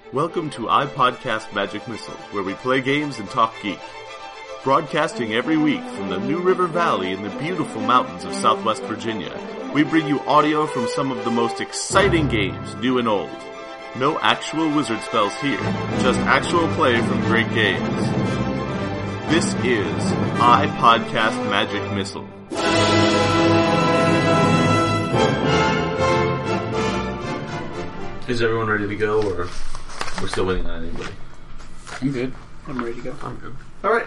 Welcome to iPodcast Magic Missile, where we play games and talk geek. Broadcasting every week from the New River Valley in the beautiful mountains of Southwest Virginia, we bring you audio from some of the most exciting games, new and old. No actual wizard spells here, just actual play from great games. This is iPodcast Magic Missile. Is everyone ready to go, or we're still waiting on anybody? I'm good. I'm ready to go. I'm good. Alright.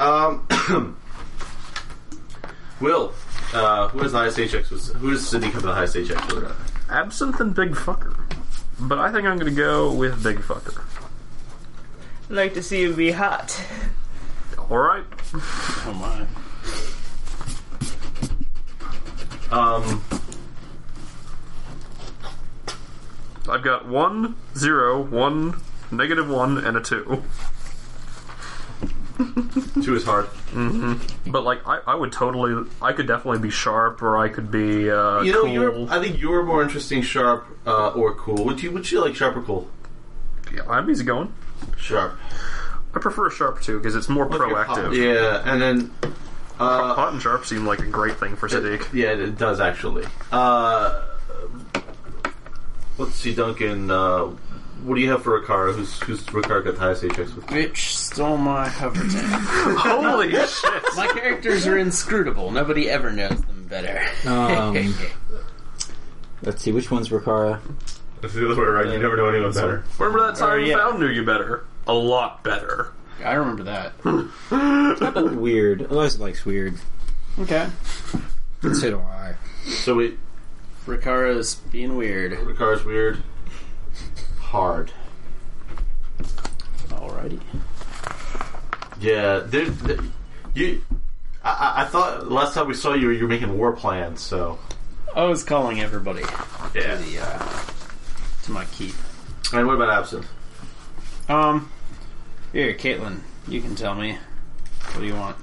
Will, who has the highest HX? Who does Sydney come to the highest HX with? Absinthe and Big Fucker. But I think I'm going to go with Big Fucker. I'd like to see you be hot. Alright. Oh my. I've got 1, 0, 1, -1, and a 2. 2 is hard. Mm-hmm. But, like, I could definitely be sharp, or I could be, cool. I think you're more interesting sharp, or cool. Would you like sharp or cool? Yeah, I'm easy going. Sharp. I prefer sharp, too, because it's more proactive. Yeah, and then... hot and sharp seem like a great thing for Sadiq. Yeah, it does, actually. Let's see, Duncan, what do you have for Rikara? Who's Rikara got the highest HX with? Bitch stole my hover tank. Holy shit! My characters are inscrutable. Nobody ever knows them better. Let's see, which one's Rikara? That's the other way around. You never know anyone better. Remember that time yeah. Found knew you better? A lot better. I remember that. How about weird? Eliza likes weird. Okay. And so do I. So wait, Rikara's being weird. Rikara's weird. Hard. Alrighty. Yeah, I thought last time we saw you were making war plans, so... I was calling everybody Yeah. to my keep. And what about Absinthe? Here, Caitlin, you can tell me. What do you want?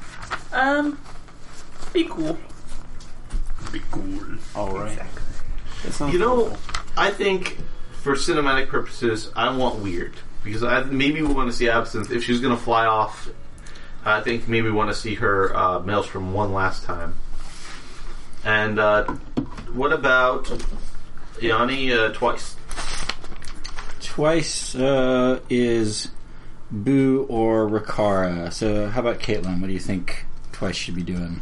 Be cool. Be cool. Alright. You know, I think for cinematic purposes, I want weird. Because maybe we want to see Absinthe. If she's going to fly off, I think maybe we want to see her Maelstrom one last time. And what about Yanni twice? Twice is Boo or Rikara. So how about Caitlin? What do you think Twice should be doing?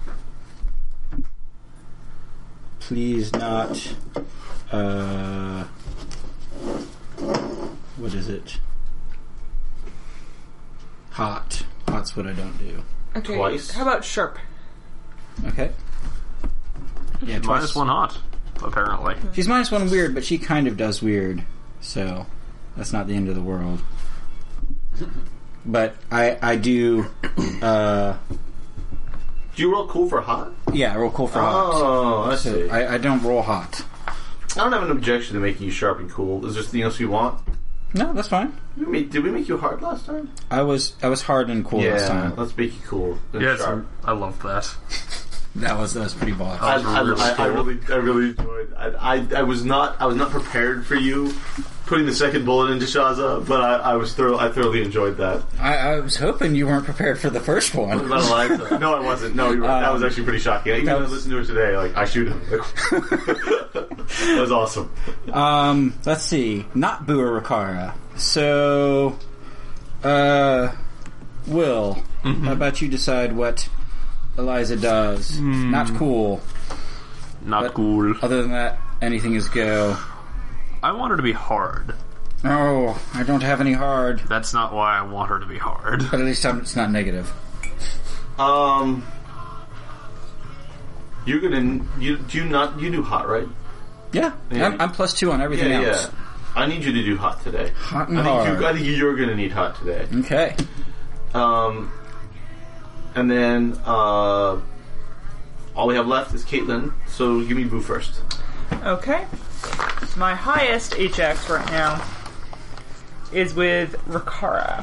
Please not... what is it? Hot. Hot's what I don't do. Okay. Twice? How about sharp? Okay. Yeah, twice. -1 hot, apparently. She's -1 weird, but she kind of does weird. So, that's not the end of the world. But I do... Do you roll cool for hot? Yeah, I roll cool for hot. Oh, I see. So I don't roll hot. I don't have an objection to making you sharp and cool. Is there something else you want? No, that's fine. Did we make you hard last time? I was hard and cool last time. Let's make you cool. And Yeah, sharp. I love that. That was pretty boss. I really enjoyed. I was not prepared for you putting the second bullet into Shaza, but I thoroughly enjoyed that. I was hoping you weren't prepared for the first one. I'm not lying. No, I wasn't. No, you were, that was actually pretty shocking. Even when I listened to it today, like I shoot him. That was awesome. Let's see. Not Boo or Rikara. So, Will, how about you decide what Eliza does? Not cool. Not cool. Other than that, anything is go. I want her to be hard. Oh, I don't have any hard. That's not why I want her to be hard. But at least it's not negative. You do hot, right? Yeah, Yeah. I'm +2 on everything else. Yeah. I need you to do hot today. Hot and hard. I think you're going to need hot today. Okay. And then all we have left is Caitlin. So give me Boo first. Okay. My highest HX right now is with Rikara.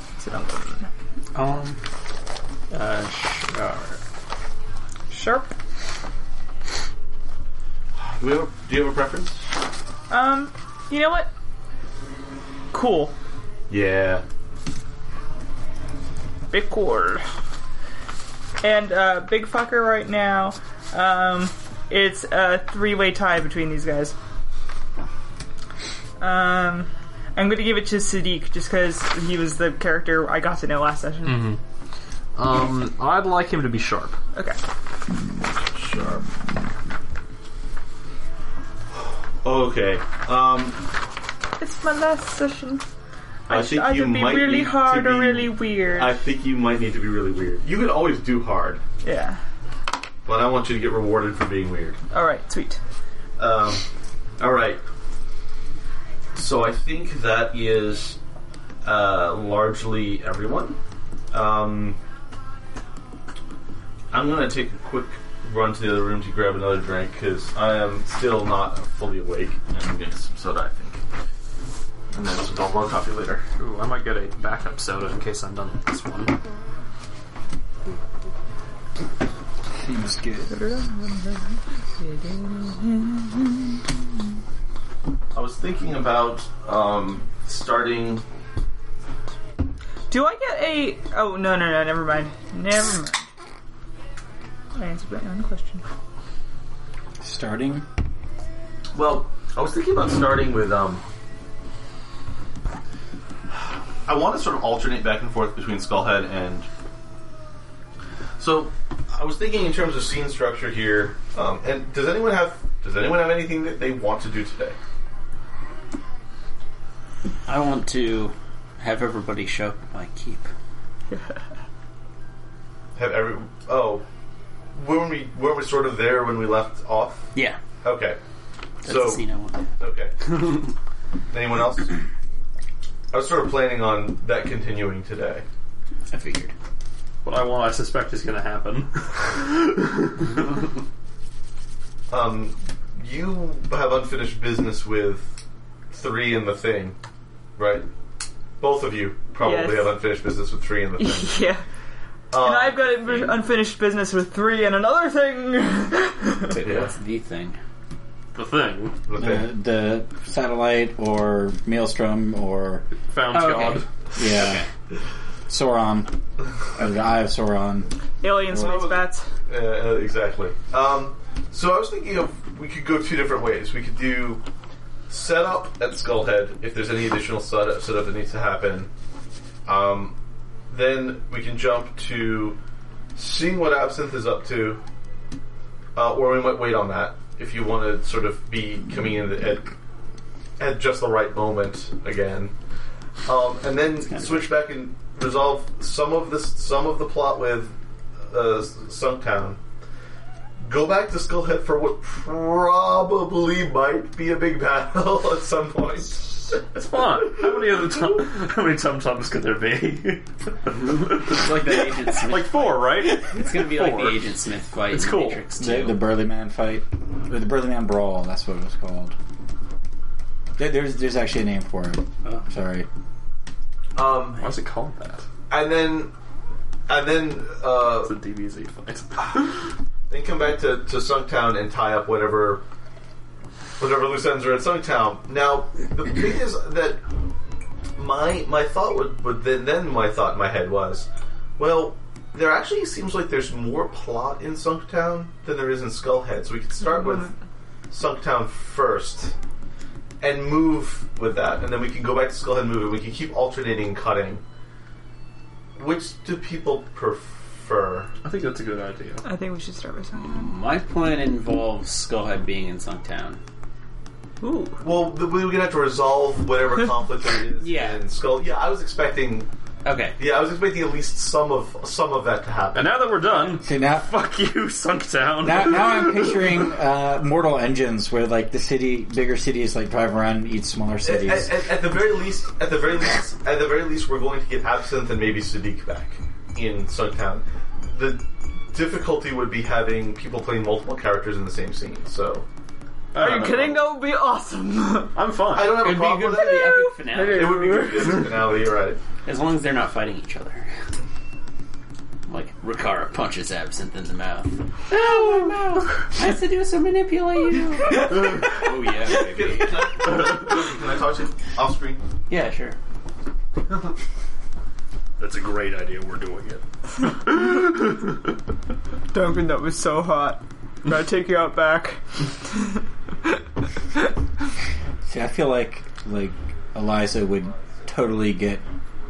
Sharp. Sharp. Do you have a preference? You know what? cool. Yeah. Big cool. And big fucker right now. It's a 3-way tie between these guys. I'm going to give it to Sadiq just because he was the character I got to know last session. I'd like him to be Sharp. Okay. Sharp. Okay. It's my last session. I think either you be might really need hard to or be, really weird. I think you might need to be really weird. You can always do hard, Yeah. but I want you to get rewarded for being weird. Alright, sweet. Alright. So I think that is largely everyone. I'm going to take a quick run to the other room to grab another drink because I am still not fully awake. And I'm getting some soda, I think. And then some more coffee later. Ooh, I might get a backup soda in case I'm done with this one. Seems good. I was thinking about starting... Do I get a... Oh, no, never mind. Never mind. I answered my own question. Starting? Well, I was thinking about starting with... I want to sort of alternate back and forth between Skullhead and... So, I was thinking in terms of scene structure here, and does anyone have anything that they want to do today? I want to have everybody show up at my keep. Weren't we sort of there when we left off? Yeah. Okay. That's the scene I want. Okay. Anyone else? I was sort of planning on that continuing today. I figured. What I suspect is going to happen. You have unfinished business with 3 and the Thing, right? Both of you probably have unfinished business with 3 and the Thing. Yeah. And I've got unfinished business with 3 and another thing! What's the thing? The Thing. The satellite or Maelstrom or... Found God. Yeah. Sauron. The Eye of Sauron. Alien space bats. Exactly. So I was thinking of, we could go 2 different ways. We could do setup at Skullhead, if there's any additional setup that needs to happen. Then we can jump to seeing what Absinthe is up to, or we might wait on that if you want to sort of be coming in at just the right moment again, and then switch back and resolve some of the plot with Sunktown. Go back to Skullhead for what probably might be a big battle at some point. It's fun. How many tum-tums could there be? It's like the Agent Smith. Like 4, right? It's going to be like the Agent Smith fight. It's in cool. Matrix 2. The Burly Man fight. Or the Burly Man Brawl, that's what it was called. There's actually a name for it. Oh. Sorry. Why is it called that? And then It's a DBZ fight. then come back to Sunktown and tie up whatever loose ends are at Sunktown. Now, the thing is that my thought would then my thought in my head was, well, there actually seems like there's more plot in Sunktown than there is in Skullhead. So we could start with Sunktown first and move with that, and then we can go back to Skullhead and move it. We can keep alternating and cutting. Which do people prefer? I think that's a good idea. I think we should start with something. My plan involves Skullhead being in Sunktown. Ooh. Well, we're going to have to resolve whatever conflict there is in Skull. Yeah, I was expecting... Okay. Yeah, I was expecting at least some of that to happen. And now that we're done, See, now fuck you, Sunktown. now I'm picturing Mortal Engines, where like bigger cities like drive around and eat smaller cities. At the very least, we're going to get Absinthe and maybe Sadiq back in Sunktown. The difficulty would be having people playing multiple characters in the same scene. So, Are you kidding? That would be awesome! I'm fine. I don't have a It'd be problem good with for that. the epic finale. It would be good for the epic finale. You're right. As long as they're not fighting each other. Like, Rikara punches Absinthe in the mouth. Oh, my mouth! I seduce or manipulate you! Oh, yeah, baby. Can I talk to you off screen? Yeah, sure. That's a great idea. We're doing it. Duncan, that was so hot. Gotta take you out back. See, I feel like Eliza would totally get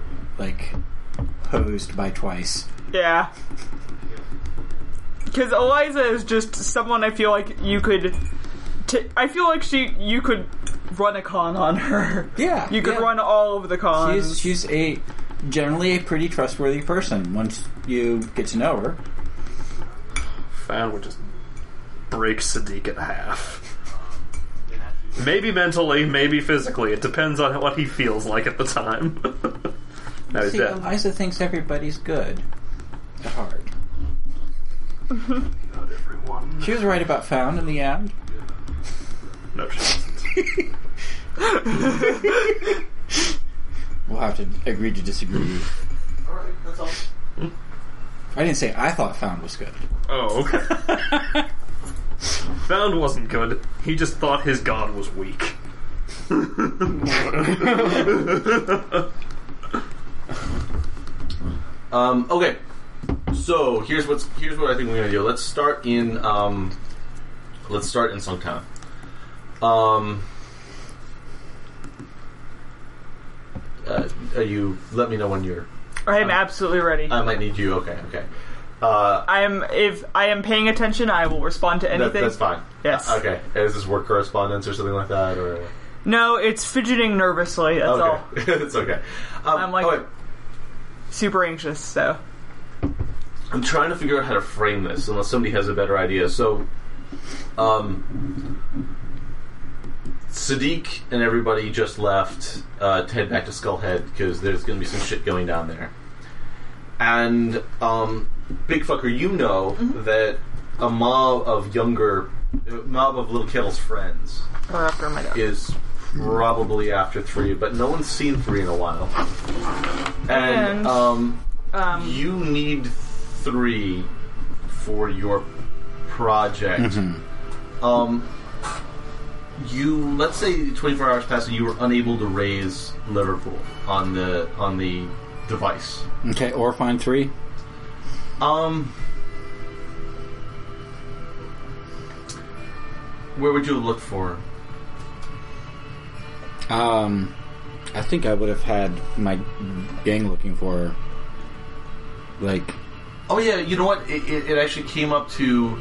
posed by Twice. Yeah. Because Eliza is just someone I feel like you could... I feel like you could run a con on her. Yeah. You could run all of the cons. She's generally a pretty trustworthy person once you get to know her. Fan would just break Sadiq in half. Maybe mentally, maybe physically. It depends on what he feels like at the time. Now he's dead. Eliza thinks everybody's good at heart. Not everyone. She was right about Found in the end. No, she wasn't. We'll have to agree to disagree. Alright, that's all. I didn't say I thought Found was good. Oh, okay. Found wasn't good. He just thought his god was weak. Okay. So here's what I think we're gonna do. Let's start in Songtown. You let me know when you're. I am absolutely ready. I might need you. Okay. If I am paying attention, I will respond to anything. That's fine. Yes. Okay. Is this work correspondence or something like that, or? No, it's fidgeting nervously. That's all. It's okay. I'm super anxious. So I'm trying to figure out how to frame this, unless somebody has a better idea. So, Sadiq and everybody just left to head back to Skullhead because there's going to be some shit going down there. And Big Fucker, you know that a mob of Little Kettle's friends or after my dog. is probably after 3, but no one's seen 3 in a while. And you need 3 for your project. Let's say 24 hours passed and you were unable to raise Liverpool on the device. Okay, or find 3. Where would you look for? I think I would have had my gang looking for her. Oh yeah, you know what? It actually came up to.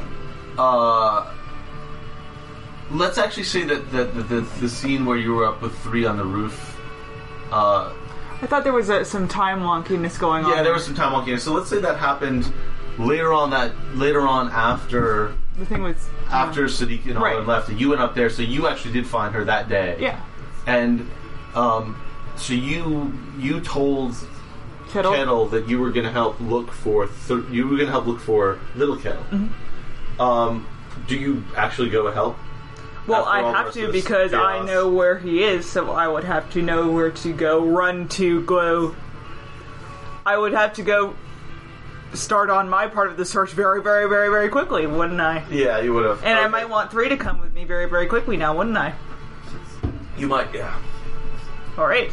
Let's actually say that the scene where you were up with 3 on the roof. I thought there was some time wonkiness going on. Yeah, there was some time wonkiness. So let's say that happened later on after the thing was after Sadiq and all left, and you went up there. So you actually did find her that day. Yeah. And so you told Kettle that you were going to help look for Little Kettle. Do you actually go help? Well, I have to because I know where he is, so I would have to know where to go, I would have to go start on my part of the search very, very, very, very quickly, wouldn't I? Yeah, you would have. And I might want 3 to come with me very, very quickly now, wouldn't I? You might, yeah. Alright.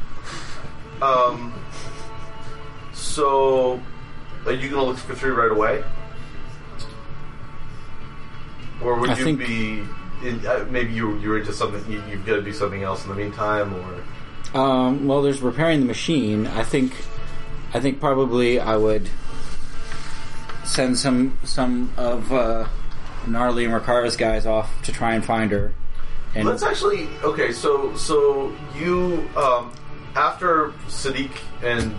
So, are you going to look for 3 right away? Or would you be... maybe you're into something, you've got to do something else in the meantime, or... Well, there's repairing the machine. I think probably I would send some of Gnarly and Ricara's guys off to try and find her. And let's actually... Okay, so you... after Sadiq and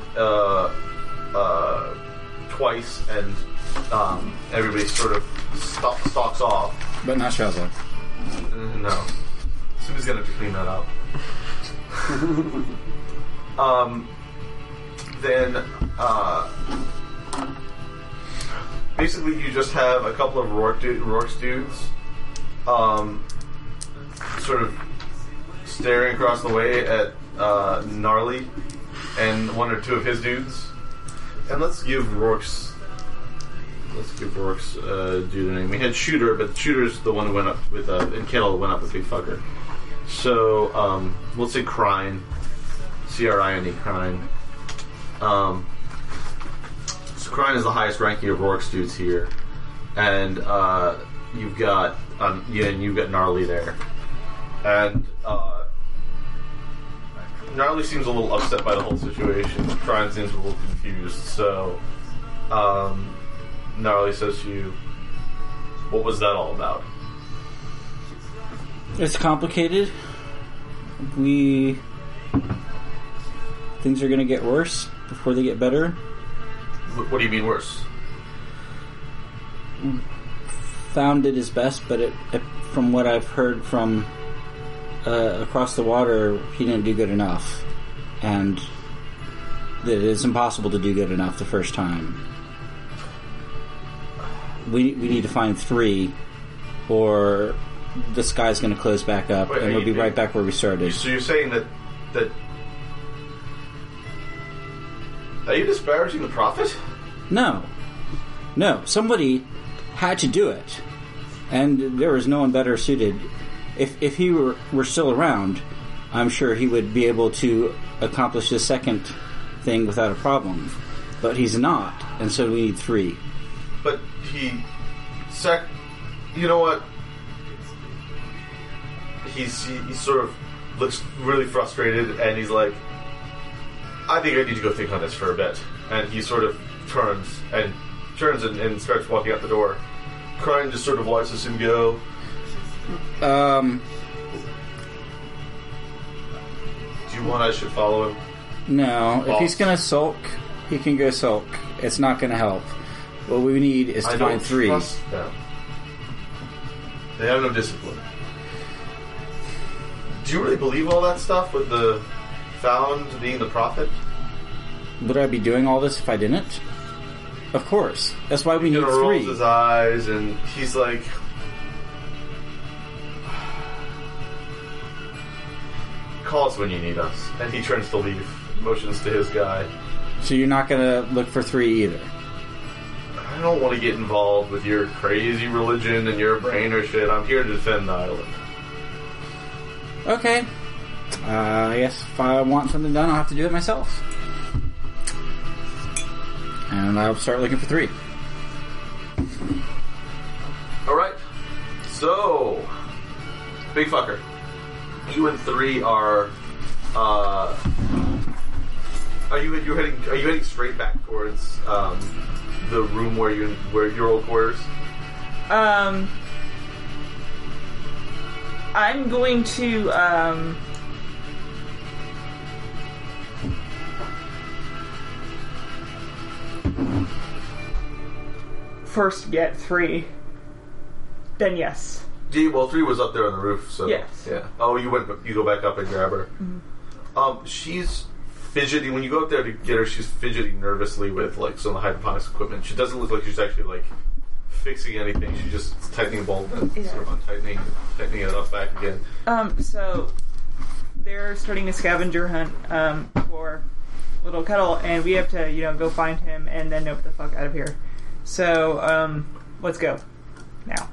Twice and everybody sort of stalks off... But not Shazza. No. Somebody's gonna have to clean that up. Then, basically you just have a couple of Rourke's dudes, sort of staring across the way at, Gnarly and 1 or 2 of his dudes. And let's give Rourke's dude a name. We had Shooter, but Shooter's the one who went up with and Kettle went up with Big Fucker. So let's say Crine. C-R-I-N-E, Crine. So Crine is the highest ranking of Rourke's dudes here. And you've got you've got Gnarly there. And Gnarly seems a little upset by the whole situation. Crine seems a little confused. So Gnarly says to you, what was that all about? It's complicated. Things are going to get worse before they get better. What do you mean worse? Found did his best, but from what I've heard from across the water, he didn't do good enough. And that it's impossible to do good enough the first time. We need to find 3, or the sky's going to close back up, and we'll be right back where we started. So you're saying that are you disparaging the Prophet? No. Somebody had to do it, and there was no one better suited. If he were still around, I'm sure he would be able to accomplish the second thing without a problem. But he's not, and so we need 3. But you know what? He sort of looks really frustrated, and he's like, I think I need to go think on this for a bit. And he sort of turns and starts walking out the door. Crine just sort of watches him go. Do you want I should follow him? No. If he's going to sulk, he can go sulk. It's not going to help. What we need is to find 3. Trust them. They have no discipline. Do you really believe all that stuff with the Found being the Prophet? Would I be doing all this if I didn't? Of course. That's why we need 3. He rolls his eyes and he's like, call us when you need us. And he turns to leave, motions to his guy. So you're not going to look for 3 either? I don't want to get involved with your crazy religion and your brain or shit. I'm here to defend the island. Okay. I guess if I want something done, I'll have to do it myself. And I'll start looking for 3. Alright. So, Big Fucker. You and 3 are you heading straight back towards the room where your old quarters? I'm going to first get 3. Then yes. Well, 3 was up there on the roof, so yes. Yeah. Oh, you go back up and grab her. Mm-hmm. She's fidgeting. When you go up there to get her, she's fidgeting nervously with like some of the hydroponics equipment. She doesn't look like she's actually like fixing anything. She's just tightening a bolt and sort of untightening it up back again. So they're starting a scavenger hunt for Little Kettle, and we have to, go find him and then nope the fuck out of here. So let's go now.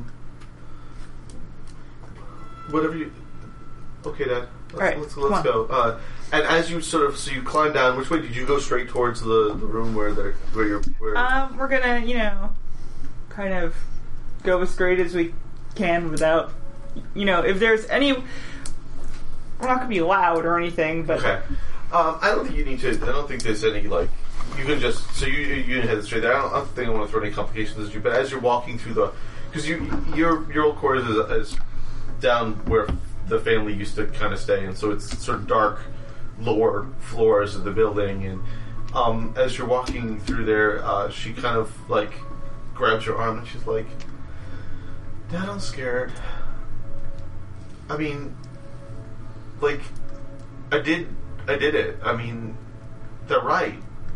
Whatever you. Okay, Dad. Let's go. And as you you climb down. Which way did you go? Straight towards the room where you're. We're gonna kind of go as straight as we can without, if there's any. We're not gonna be loud or anything, but. Okay. I don't think you need to. I don't think there's any like. You can just you can head straight there. I don't think I want to throw any complications at you. But as you're walking through because your old quarters is down where the family used to kind of stay, and so it's sort of dark, lower floors of the building. And as you're walking through there, she kind of like grabs your arm and she's like, "Dad, I'm scared. I mean, like, I did it. I mean, they're right?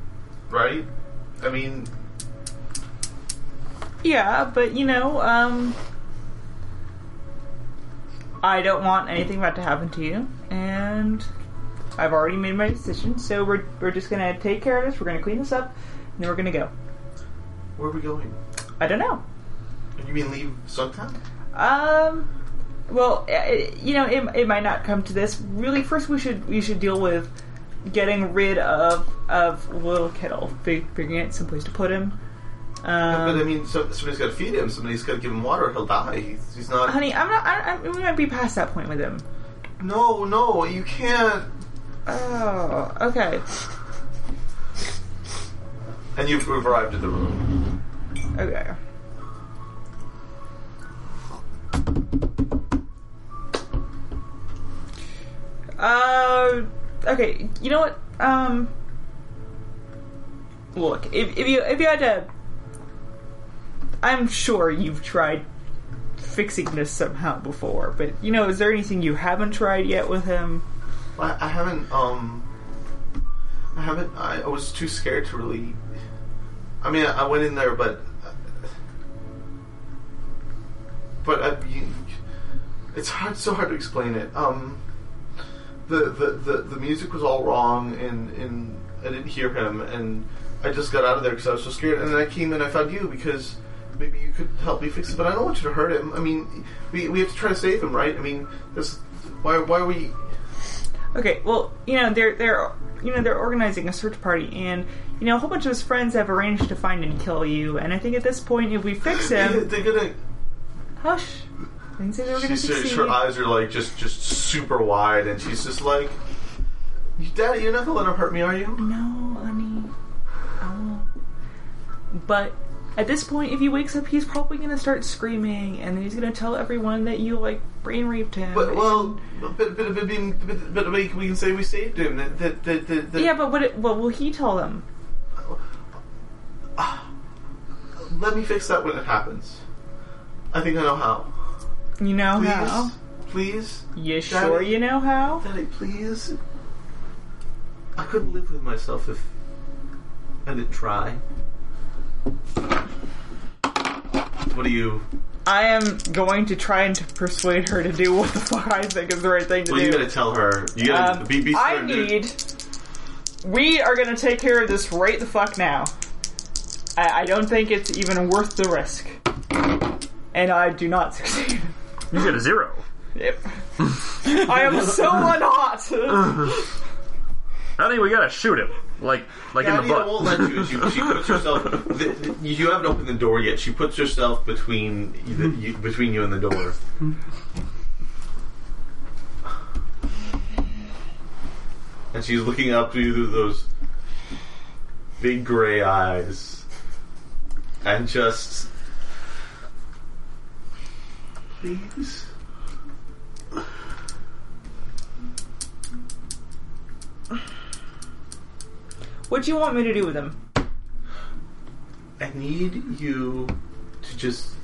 I mean, yeah, but I don't want anything bad to happen to you, and I've already made my decision, so we're just gonna take care of this, we're gonna clean this up, and then we're gonna go." Where are we going? I don't know. You mean leave Sunktown? Well, it might not come to this. Really, first we should deal with getting rid of Little Kettle, figuring out some place to put him. But I mean, somebody's got to feed him. Somebody's got to give him water. He'll die. He's not. Honey, we might be past that point with him. No, you can't. Oh, okay. And you've arrived at the room. Okay. Okay. You know what? Look, if you had to, I'm sure you've tried fixing this somehow before, but is there anything you haven't tried yet with him? I haven't. I was too scared to really. I mean, I went in there, but it's so hard to explain it. The music was all wrong, and I didn't hear him, and I just got out of there because I was so scared. And then I came and I found you because maybe you could help me fix it. But I don't want you to hurt him. I mean, we have to try to save him, right? I mean, why are we? Okay, well, they're organizing a search party, and a whole bunch of his friends have arranged to find and kill you. And I think at this point, if we fix him, they're gonna hush. I didn't say they were gonna succeed. Her eyes are like just super wide, and she's just like, "Daddy, you're not gonna let him hurt me, are you?" No, honey, I won't. But at this point, if he wakes up, he's probably gonna start screaming, and then he's gonna tell everyone that you brain raped him. But we can say we saved him. Yeah, but what will he tell them? Let me fix that when it happens. I think I know how. You know how? Please? You Daddy, sure you know how? Daddy, please? I couldn't live with myself if I didn't try. What do you... I am going to try and persuade her to do what the fuck I think is the right thing to do. Well, you gotta tell her. You gotta be certain. We are gonna take care of this right the fuck now. I don't think it's even worth the risk. And I do not succeed. You get a 0. Yep. I am so unhot. I think we gotta shoot him. Like Daddy, in the butt. I won't let you. She puts herself... You haven't opened the door yet. She puts herself between you and the door. And she's looking up to you through those big gray eyes. And just... Please? What do you want me to do with him? I need you to just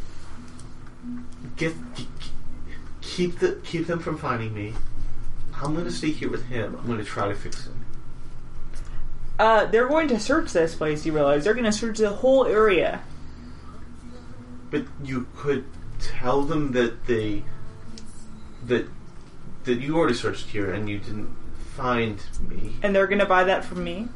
keep them from finding me. I'm going to stay here with him. I'm going to try to fix him. They're going to search this place, you realize. They're going to search the whole area. But you could tell them that that you already searched here and you didn't find me. And they're going to buy that from me?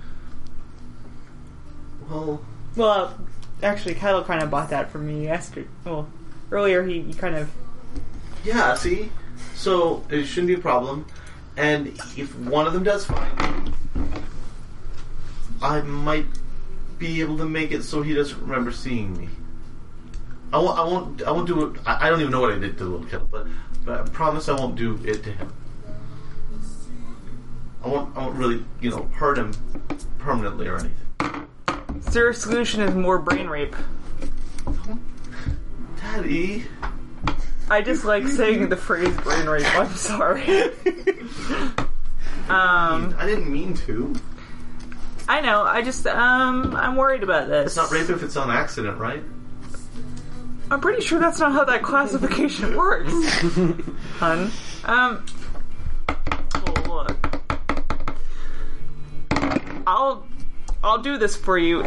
Well, actually, Kettle kind of bought that from me yesterday. Well, earlier he kind of... Yeah, see? So, it shouldn't be a problem. And if one of them does find me, I might be able to make it so he doesn't remember seeing me. I won't do it. I don't even know what I did to Little Kettle, but I promise I won't do it to him. I won't really, hurt him permanently or anything. Their solution is more brain rape. Daddy. I just like saying the phrase brain rape. I'm sorry. I didn't mean to. I know. I just I'm worried about this. It's not rape if it's on accident, right? I'm pretty sure that's not how that classification works, hun. Look. I'll do this for you.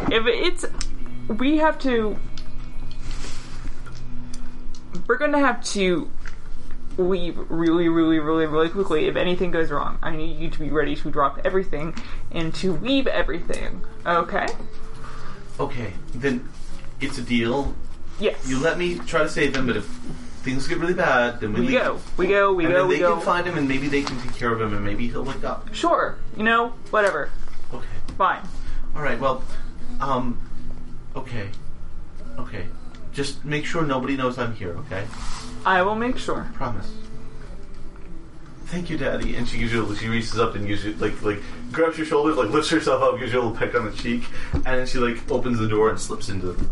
We're gonna have to leave really, really, really, really quickly if anything goes wrong. I need you to be ready to drop everything and to leave everything. Okay? Okay, then it's a deal. Yes. You let me try to save them, but if things get really bad, then we leave. We go. They can find him, and maybe they can take care of him, and maybe he'll wake up. Sure. Whatever. Okay. Fine. All right. Well, okay. Just make sure nobody knows I'm here. Okay. I will make sure. Promise. Thank you, Daddy. And she reaches up and gives you like grabs your shoulders, like lifts herself up, gives you a little peck on the cheek, and then she like opens the door and slips into the room.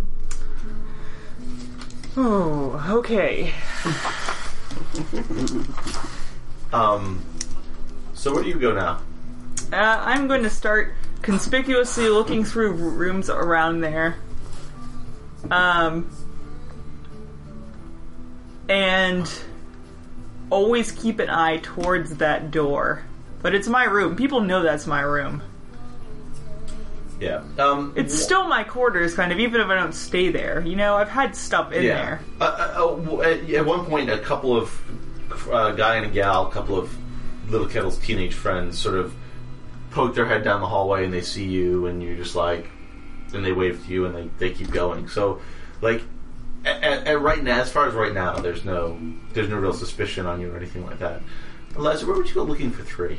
Oh, okay. So where do you go now? I'm going to start conspicuously looking through rooms around there. And always keep an eye towards that door. But it's my room. People know that's my room. Yeah. It's still my quarters, kind of, even if I don't stay there. I've had stuff in there. At one point, a couple of guy and a gal, a couple of Little Kettle's teenage friends, sort of poke their head down the hallway, and they see you, and you're just like, and they wave to you, and they keep going. So, like, at right now, as far as right now, there's no real suspicion on you or anything like that. Eliza, where would you go looking for 3?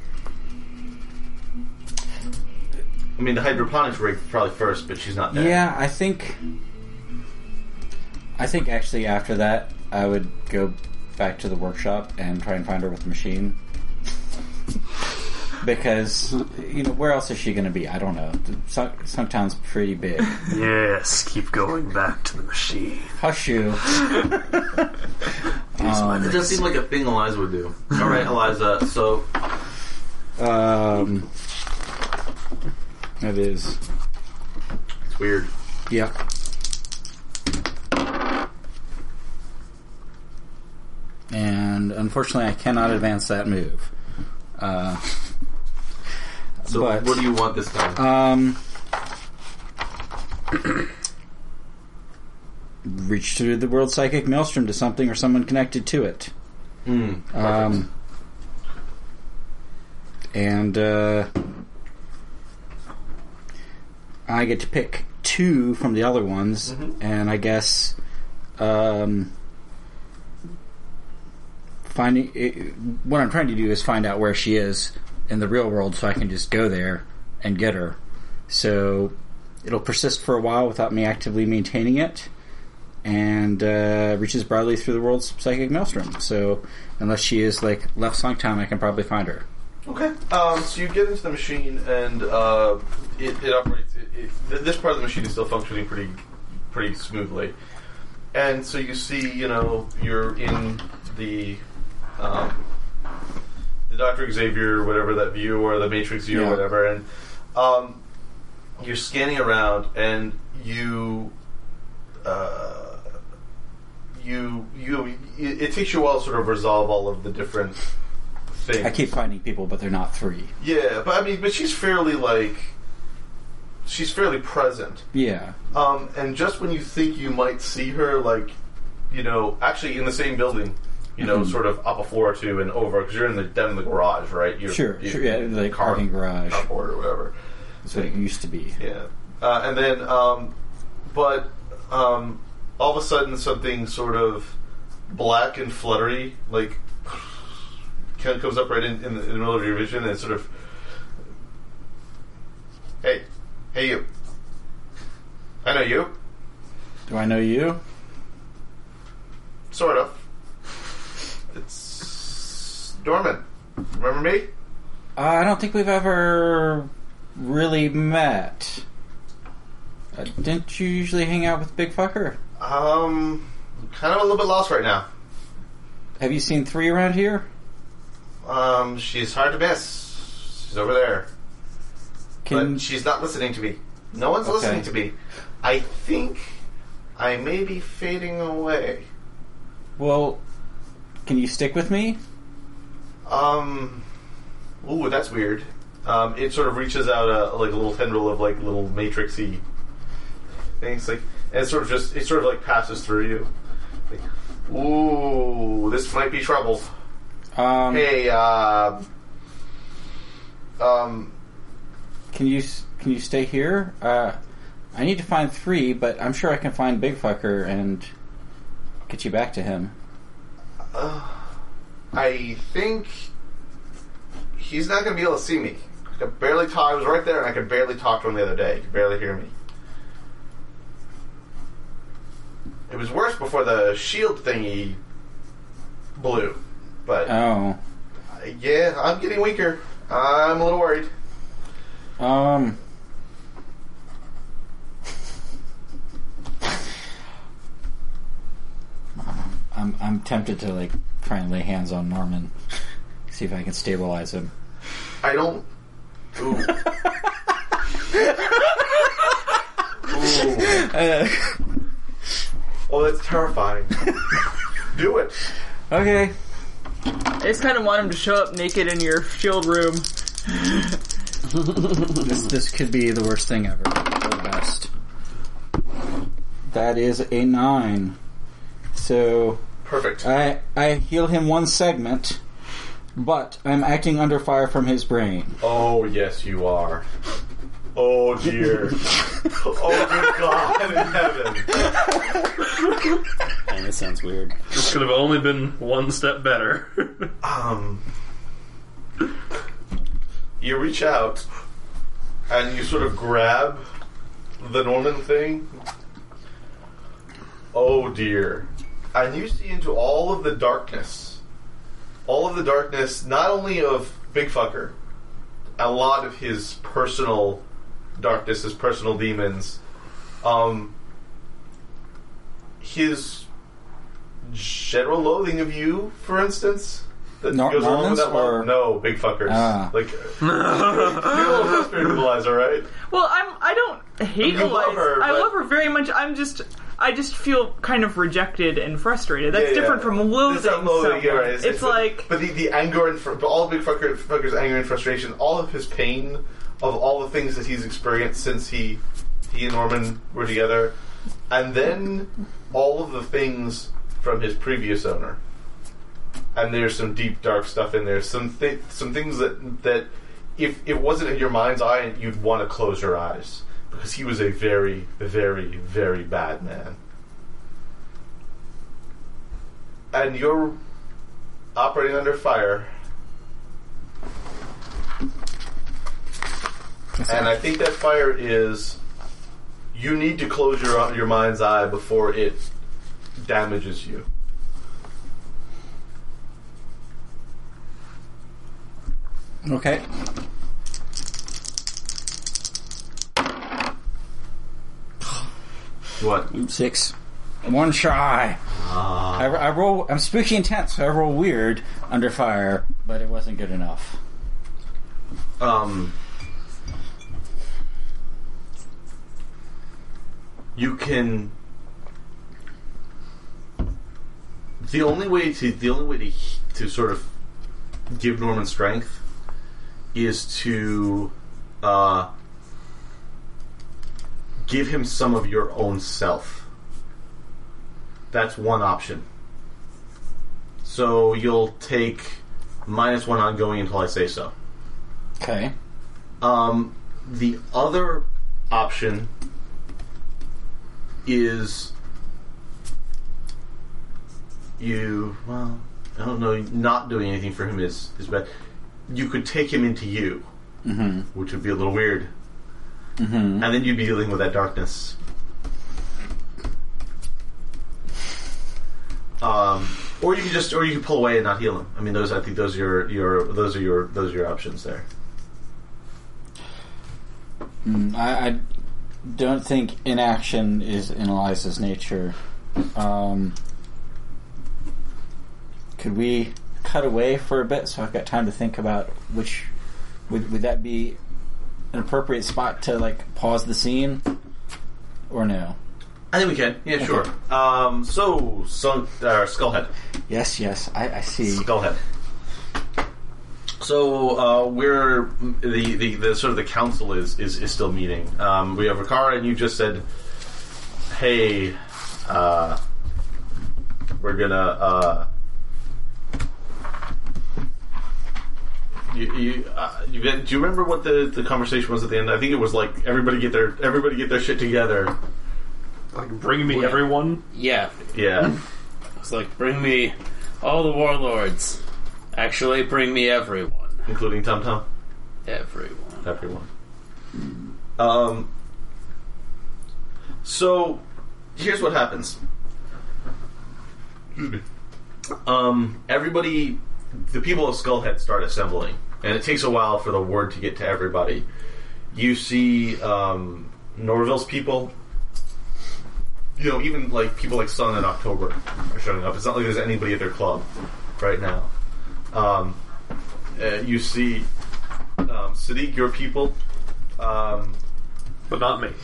I mean, the hydroponics rig probably first, but she's not there. Yeah, I think actually after that, I would go back to the workshop and try and find her with the machine. Because, where else is she going to be? I don't know. Sunktown's pretty big. Yes, keep going back to the machine. Hush you. It does seem like a thing Eliza would do. All right, Eliza, so... It is. It's weird. Yeah. And unfortunately, I cannot advance that move. So what do you want this time? Reach through the world psychic maelstrom to something or someone connected to it. And I get to pick 2 from the other ones, and I guess finding what I'm trying to do is find out where she is in the real world, so I can just go there and get her. So it'll persist for a while without me actively maintaining it, and reaches broadly through the world's psychic maelstrom. So unless she is left Sunktown, I can probably find her. Okay. So you get into the machine, and it operates. This part of the machine is still functioning pretty smoothly, and so you see, you're in the Dr. Xavier, whatever that view, or the Matrix view, or whatever, and you're scanning around, and it takes you a while to sort of resolve all of the different things. I keep finding people, but they're not 3. Yeah, but she's fairly present. Yeah. And just when you think you might see her, actually in the same building, sort of up a floor or 2 and over, because you're down in the garage, right? Sure, yeah, the parking garage. Carport or whatever. That's what it used to be. Yeah. And then, all of a sudden something sort of black and fluttery, kind of comes up right in the middle of your vision, and it's sort of, hey you. I know you. Do I know you? Sort of. It's Dorman. Remember me? I don't think we've ever really met. Didn't you usually hang out with Big Fucker? Kind of a little bit lost right now. Have you seen 3 around here? She's hard to miss. She's over there. But she's not listening to me. No one's listening to me. I think I may be fading away. Well, can you stick with me? Ooh, that's weird. It sort of reaches out a little tendril of little matrixy things, and it sort of passes through you. Ooh, this might be trouble. Hey, can you stay here? I need to find 3, but I'm sure I can find Big Fucker and get you back to him. I think he's not going to be able to see me. I could barely talk. I was right there, and I could barely talk to him the other day. He could barely hear me. It was worse before the shield thingy blew. But Oh. yeah, I'm getting weaker. I'm a little worried. I'm tempted to like try and lay hands on Norman, see if I can stabilize him. I don't. Ooh. Ooh. Oh, that's terrifying. Do it. Okay. I just kind of want him to show up naked in your shield room. This could be the worst thing ever, or the best. That is a 9. So Perfect. I heal him 1 segment, but I'm acting under fire from his brain. Oh, yes, you are. Oh, dear. Oh, good God in heaven. Man, this sounds weird. This could have only been one step better. You reach out and you sort of grab the Norman thing. Oh, dear. And you see into all of the darkness. All of the darkness, not only of Big Fucker, a lot of his personal darkness, his personal demons, his general loathing of you, for instance, that goes along with that love. No, Big Fuckers. Like, you love Eliza, right? Well, I don't hate You love Eliza. her, I but- love her very much. I just feel kind of rejected and frustrated. That's different from loathing. It's not loathing, someone. right. It's like... But the anger and... But all of Big Fucker's anger and frustration, all of his pain, of all the things that he's experienced since he and Norman were together, and then all of the things from his previous owner. And there's some deep, dark stuff in there. Some things that if it wasn't in your mind's eye, you'd want to close your eyes. Because he was a very, very, very bad man. And you're operating under fire. And I think that fire is... You need to close your mind's eye before it damages you. Okay. What? 6. 1 shy. I roll. I'm spooky intense, so I roll weird under fire, but it wasn't good enough. You can. The only way to sort of give Norman strength is to give him some of your own self. That's one option. So you'll take -1 ongoing until I say so. Okay. The other option is I don't know, not doing anything for him is bad. You could take him into you, which would be a little weird. And then you'd be dealing with that darkness. Or you can pull away and not heal him. I mean, I think those are your options there. I don't think inaction is in Eliza's nature. Could we cut away for a bit so I've got time to think about which would that be an appropriate spot to like pause the scene or no? I think we can. Yeah, okay. Sure. Skullhead. Yes, I see. Skullhead. So we're the sort of the council is still meeting. We have Rikara, and you just said, "Hey, we're gonna." Do you remember what the conversation was at the end? I think it was like everybody get their shit together. Like bring me everyone. Yeah. Yeah. It's like bring me All the warlords. Actually, bring me everyone. Including Tum Tum? Everyone. Everyone. So, here's what happens. Everybody, the people of Skullhead start assembling, and it takes a while for the word to get to everybody. You see Norville's people, even like people like Sun and October are showing up. It's not like there's anybody at their club right now. You see Sadiq, your people, but not me.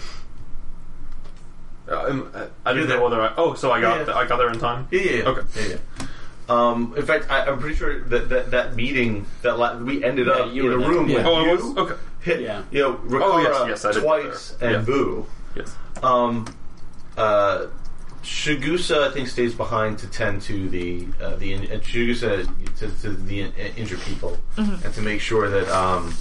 I didn't know whether I got there in time. Yeah. Okay. Yeah. In fact, I'm pretty sure that meeting we ended up in a room with Oh, you. it was? Okay. Hit, Yeah. Rikara yes, I did twice there. and Boo. Yes. Shigusa, I think, stays behind to tend to the Shigusa to the injured people and to make sure that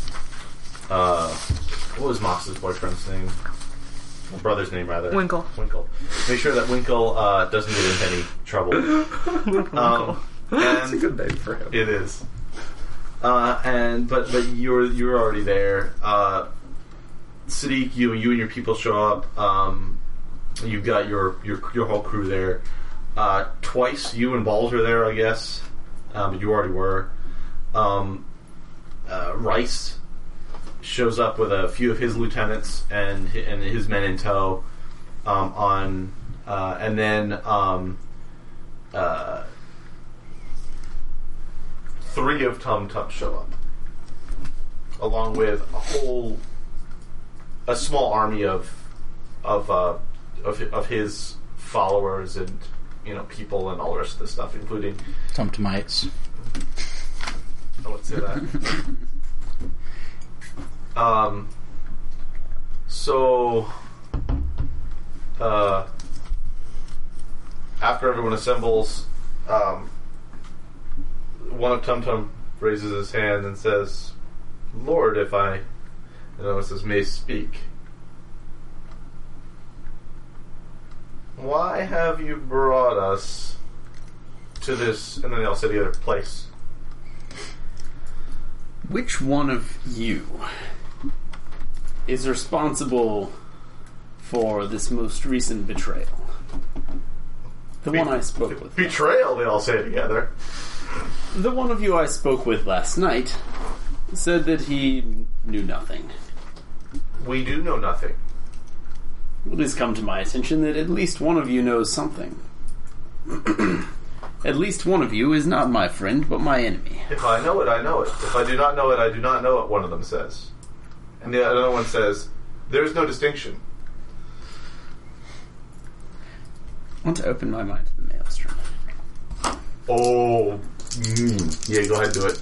what was Mox's boyfriend's name? Well, brother's name rather. Winkle. Make sure that Winkle doesn't get into any trouble. That's a good name for him. It is. But you're already there. Sadiq, you and your people show up. You've got your whole crew there. Twice, you and Balls are there, I guess. But you already were. Rice shows up with a few of his lieutenants and his men in tow. And then 3 of Tum Tum show up, along with a small army of his followers and people and all the rest of the stuff, including Tum-Tumites. I wouldn't say that. After everyone assembles, one of Tum Tum raises his hand and says, "Lord, if I," it says, "may speak. Why have you brought us to this?" And then they'll say the other place. Which one of you is responsible for this most recent betrayal? The one I spoke with. Betrayal, they all say together. The one of you I spoke with last night said that he knew nothing. We do know nothing. It has come to my attention that at least one of you knows something. At least one of you is not my friend, but my enemy. If I know it, I know it. If I do not know it, I do not know it, one of them says. And the other one says, there's no distinction. I want to open my mind to the maelstrom. Oh. Yeah, go ahead and do it.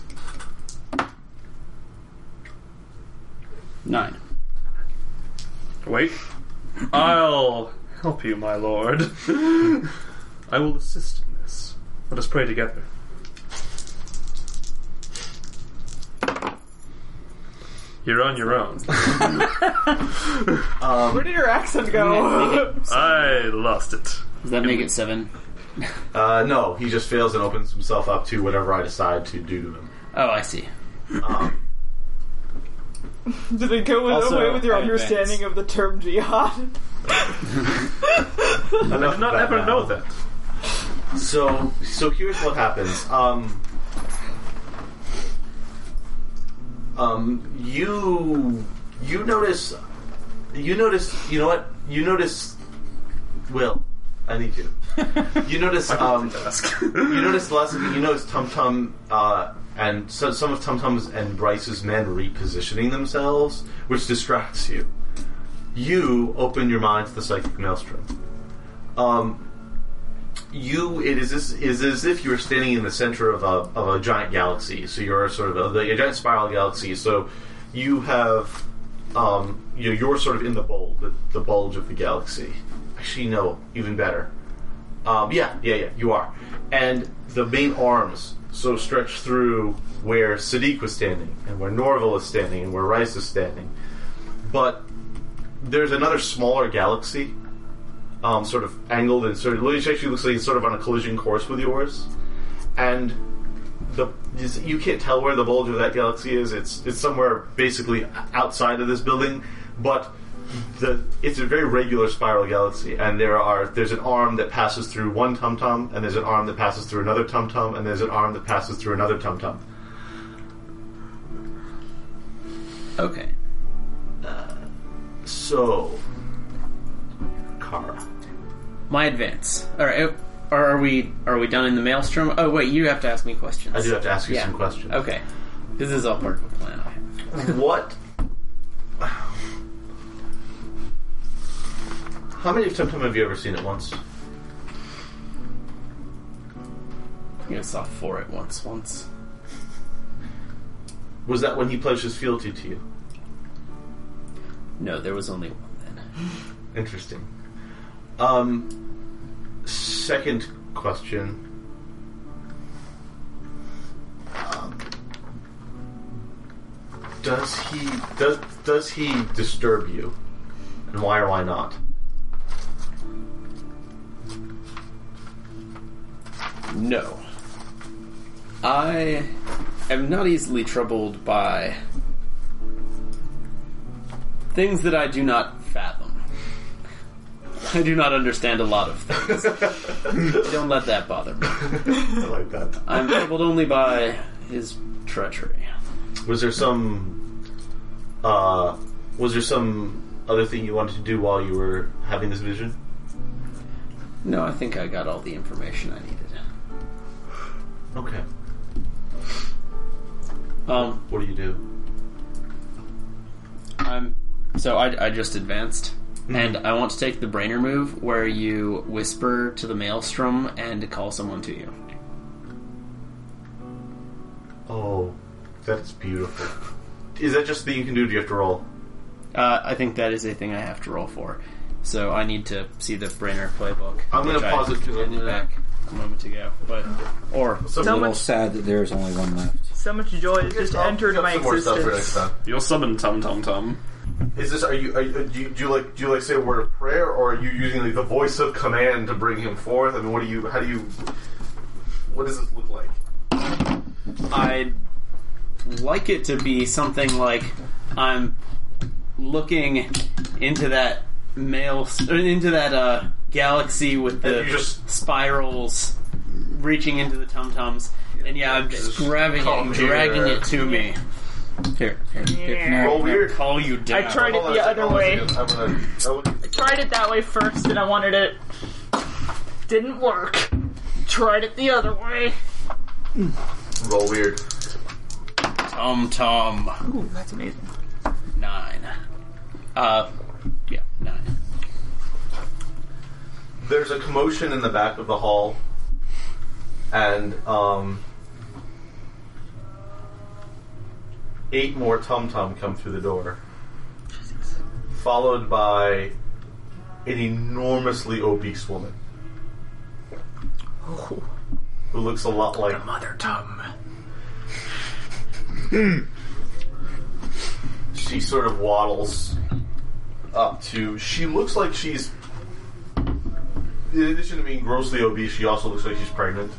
9. Wait. I'll help you, my lord. I will assist in this. Let us pray together. You're on your own. Where did your accent go? I lost it. Does that make it 7? No, he just fails and opens himself up to whatever I decide to do to him. Oh, I see. Did it go Also, away with your I understanding of the term jihad? I did not ever know that. So here's what happens. You notice. You know what? You notice. Will, I need you. You notice. You notice the last thing. You notice Tum Tum and some of Tum Tum's and Bryce's men repositioning themselves, which distracts you. You open your mind to the psychic maelstrom. It is as if you were standing in the center of a giant galaxy. So you're sort of a giant spiral galaxy. So you have, you're sort of in the bulge of the galaxy. Actually, no, even better. Yeah, you are. And the main arms so stretch through where Sadiq was standing, and where Norville is standing, and where Rice is standing. But there's another smaller galaxy, sort of angled and sort of, it actually looks like it's sort of on a collision course with yours. and you can't tell where the bulge of that galaxy is. It's somewhere basically outside of this building, but it's a very regular spiral galaxy, and there's an arm that passes through one tum-tum, and there's an arm that passes through another tum-tum, and there's an arm that passes through another tum-tum. Okay. So, Kara. My advance. All right. Are we done in the maelstrom? Oh wait, you have to ask me questions. I do have to ask you some questions. Okay. This is all part of a plan I have. What? How many of Tum-Tum have you ever seen at once? I think I saw 4 at once. Was that when he pledged his fealty to you? No, there was only one then. Interesting. Second question. Does he disturb you? And why or why not? No. I am not easily troubled by things that I do not fathom. I do not understand a lot of things. Don't let that bother me. I like that. I'm troubled only by his treachery. Was there some other thing you wanted to do while you were having this vision? No, I think I got all the information I needed. Okay. What do you do? I just advanced, and I want to take the brainer move where you whisper to the maelstrom and call someone to you. Oh, that's beautiful. Is that just a thing you can do? Do you have to roll? I think that is a thing I have to roll for. So I need to see the brainer playbook. I'm going to pause it because I'm going to... back a moment ago, It's a little sad that there's only one left. So much joy has just entered my existence. You'll summon Tum Tum Tum. Is this? Do you say a word of prayer, or are you using like the voice of command to bring him forth? I mean, what does this look like? I'd like it to be something like I'm looking into that galaxy with the spirals reaching into the tum-tums, and I'm just grabbing it and dragging it to me. Here. Roll weird. Call you down. I tried it the other way. I tried it that way first, and I wanted it. Didn't work. Tried it the other way. Roll weird. Tum-tum. Ooh, that's amazing. 9. 9. There's a commotion in the back of the hall, and 8 more Tum-Tum come through the door, followed by an enormously obese woman who looks a lot like Mother Tum. She sort of waddles up to... She looks like she's... In addition to being grossly obese, she also looks like she's pregnant.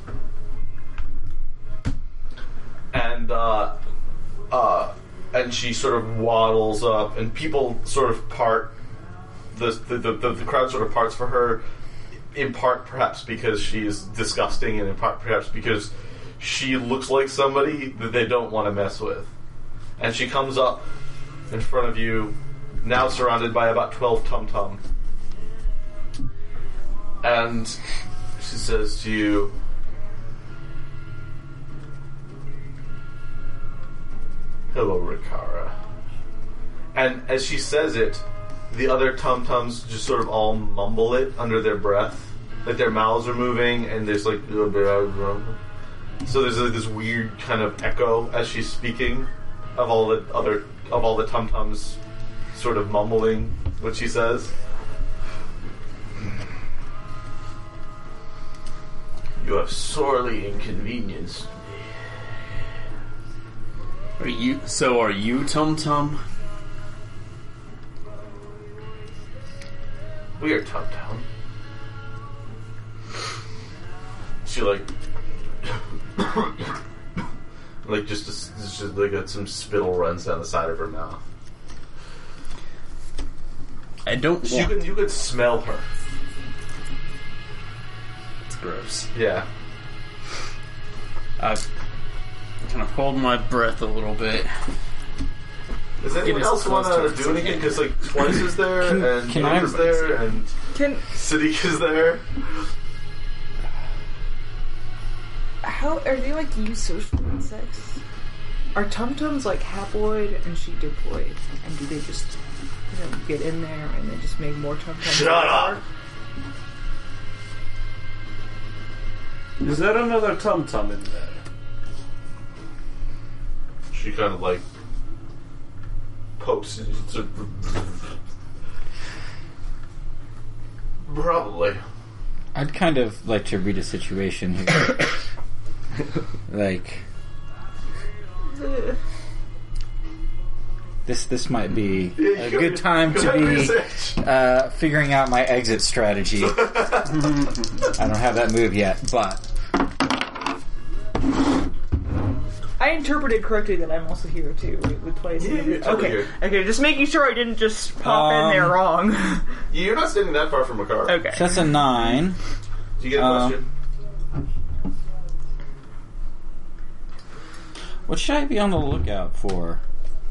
And she sort of waddles up, and people sort of part. The crowd sort of parts for her, in part perhaps because she's disgusting, and in part perhaps because she looks like somebody that they don't want to mess with. And she comes up in front of you, now surrounded by about 12 Tum-Tum. And she says to you, "Hello, Rikara." And as she says it, the other Tum-Tums just sort of all mumble it under their breath. Like their mouths are moving, and there's like... So there's like this weird kind of echo as she's speaking of all the Tum-Tums sort of mumbling what she says. "You have sorely inconvenienced me." Are you Tum-Tum? We are Tum-Tum. She Like just like some spittle runs down the side of her mouth. I don't You could smell her. It's gross. Yeah. I kind of hold my breath a little bit. Does anyone as else want close to to do anything? Because like Twice is there, and can Dave is there, and Can Sadiq is there. how are they like use social insects? Are tum-tums like haploid and she diploid? And do they just get in there and then just make more tum-tums? Shut up! Is there another tum-tum in there? She kind of like pokes. Probably. I'd kind of like to read a situation here. Like, this might be a good time to be figuring out my exit strategy. I don't have that move yet, but I interpreted correctly that I'm also here too, with Twice. Yeah, you're totally okay, here. okay, just making sure I didn't just pop in there wrong. You're not standing that far from a car. Okay. that's a 9. Do you get a question? What should I be on the lookout for?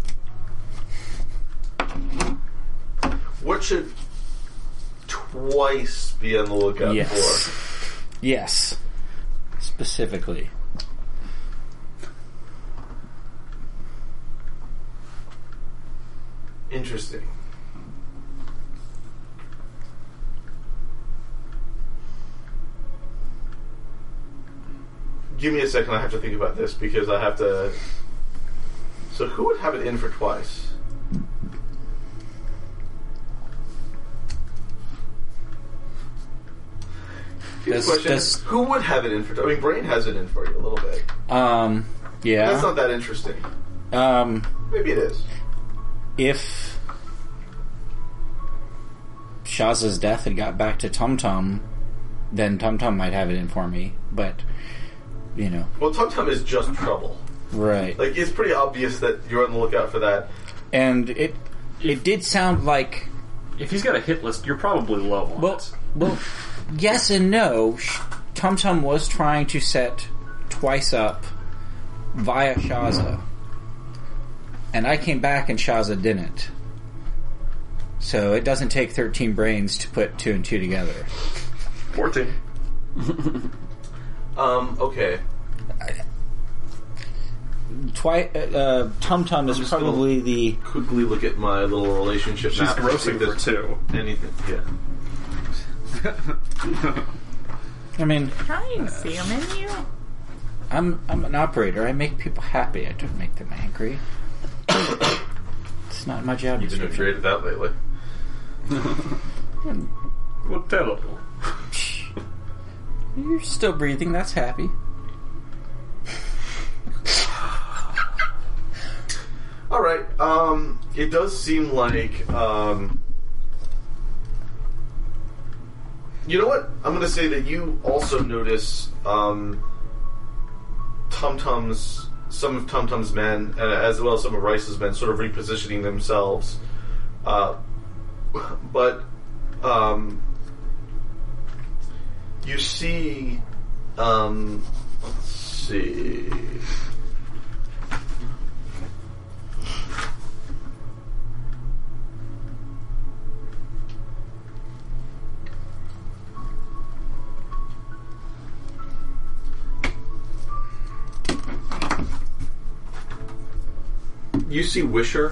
What should Twice be on the lookout Yes. for? Yes. Specifically. Interesting. Give me a second, I have to think about this because I have to... So who would have it in for Twice? Good question. Who would have it in for... I mean, Brain has it in for you a little bit. Yeah. That's not that interesting. Maybe it is. If Shaza's death had got back to Tum Tum, then Tum Tum might have it in for me. But, you know. Well, Tum Tum is just trouble. Right. Like, it's pretty obvious that you're on the lookout for that. And it did sound like... If he's got a hit list, you're probably low on it. Well, yes and no. Tum Tum was trying to set Twice up via Shaza. And I came back and Shaza didn't. So it doesn't take 13 brains to put 2 and 2 together. 14. Okay. Tum Tum is probably the... Quickly look at my little relationship She's map. grossing for 2. Anything, yeah. I mean, Can I even see them in you? I'm an operator. I make people happy. I don't make them angry. It's not my job You've been description. great at that lately. Well, terrible. You're still breathing. That's happy. All right. It does seem like. You know what? I'm going to say that you also notice some of Tum Tum's men, as well as some of Rice's men, sort of repositioning themselves. But you see. Let's see. You see Wisher,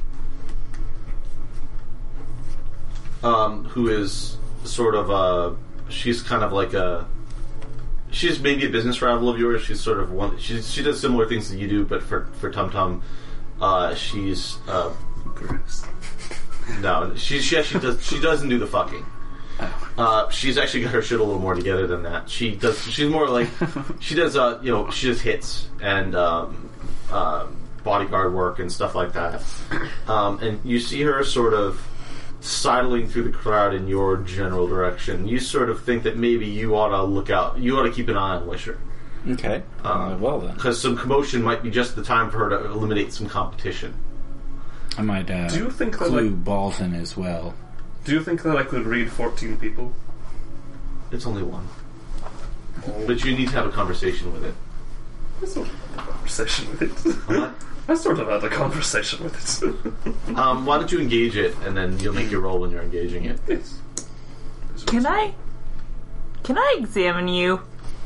who is sort of she's kind of like she's maybe a business rival of yours. She's sort of one. She does similar things that you do, but for Tum Tum, she's Gross. no. She actually does. She doesn't do the fucking. She's actually got her shit a little more together than that. She does. She's more like she does. She does hits and bodyguard work and stuff like that. And you see her sort of sidling through the crowd in your general direction. You sort of think that maybe you ought to look out. You ought to keep an eye on Wisher. Okay. Well then. Because some commotion might be just the time for her to eliminate some competition. I might Do you think that clue Balton as well. Do you think that I could read 14 people? It's only one. But you need to have a conversation with it. I sort of had a conversation with it. What? I sort of had a conversation with it. Why don't you engage it, and then you'll make your roll when you're engaging it. Yes. Can I examine you?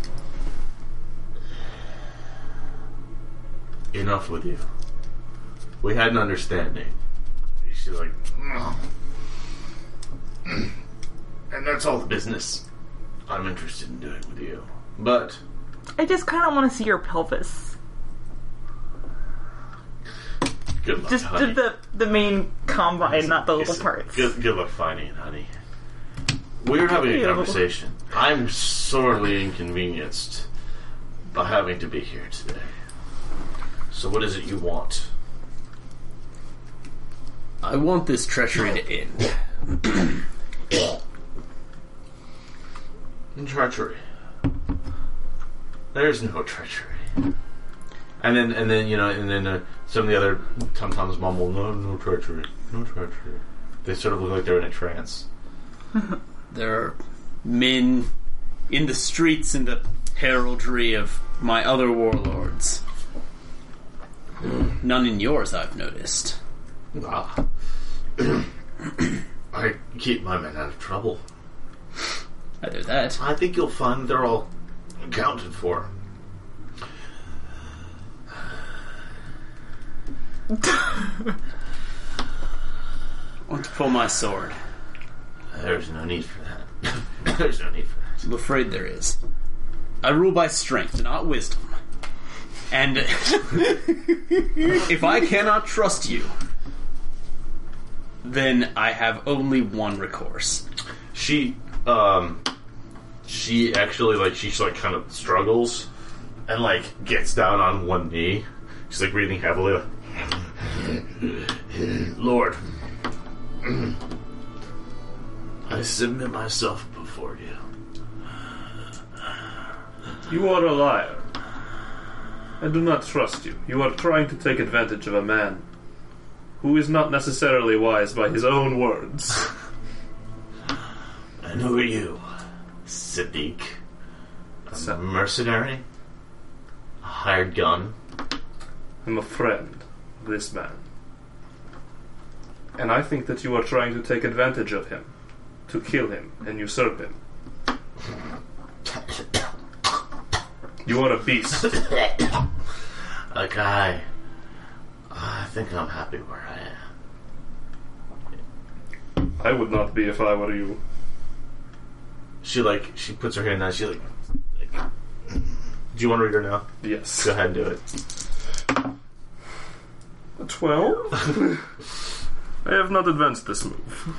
Enough with you. We had an understanding. She's like, and that's all the business I'm interested in doing with you. But I just kind of want to see your pelvis. good luck, Just honey. the main combine, not the little parts. Good luck finding it, honey. We're having a Ew. conversation. I'm sorely inconvenienced by having to be here today. So what is it you want? I want this treachery to end. Treachery. There's no treachery. And then some of the other Tum-Tums mumble, no treachery, no treachery. They sort of look like they're in a trance. There are men in the streets in the heraldry of my other warlords. None in yours, I've noticed. Ah. I keep my men out of trouble. Either that. I think you'll find they're all accounted for. I want to pull my sword. There's no need for that. There's no need for that. I'm afraid there is. I rule by strength, not wisdom. And if I cannot trust you, then I have only one recourse. She actually she kind of struggles and gets down on one knee. She's breathing heavily. Lord, I submit myself before you. You are a liar. I do not trust you. You are trying to take advantage of a man who is not necessarily wise by his own words. And who are you? Sadiq? A mercenary? A hired gun? I'm a friend of this man. And I think that you are trying to take advantage of him, to kill him and usurp him. You are a beast. I think I'm happy where I am. I would not be if I were you. She puts her hand down. She do you want to read her now? Yes. Go ahead and do it. 12? I have not advanced this move.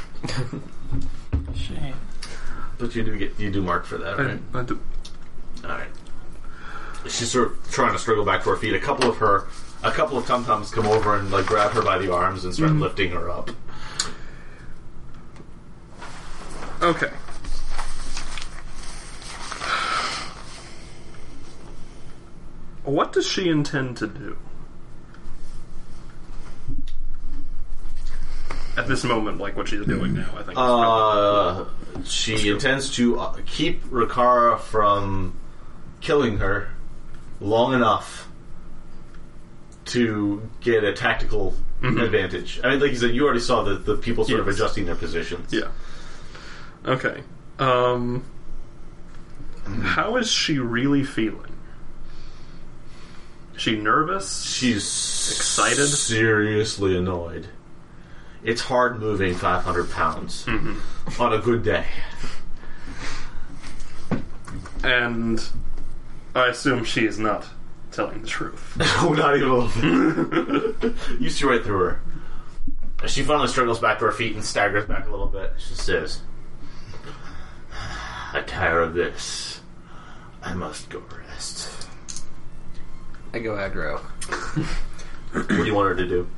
Shame. But you do mark for that, right? I do. All right. She's sort of trying to struggle back to her feet. A couple of Tum-Tums come over and grab her by the arms and start lifting her up. Okay. What does she intend to do? At this moment, what she's doing now, I think. She intends to keep Rikara from killing her long enough to get a tactical advantage. I mean, like you said, you already saw the people sort of adjusting their positions. Yeah. Okay. How is she really feeling? Is she nervous? She's excited? Seriously annoyed. It's hard moving 500 pounds on a good day. And I assume she is not telling the truth. No, not even a little bit. You see right through her. She finally struggles back to her feet and staggers back a little bit. She says, I tire of this. I must go rest. I go aggro. What do you want her to do?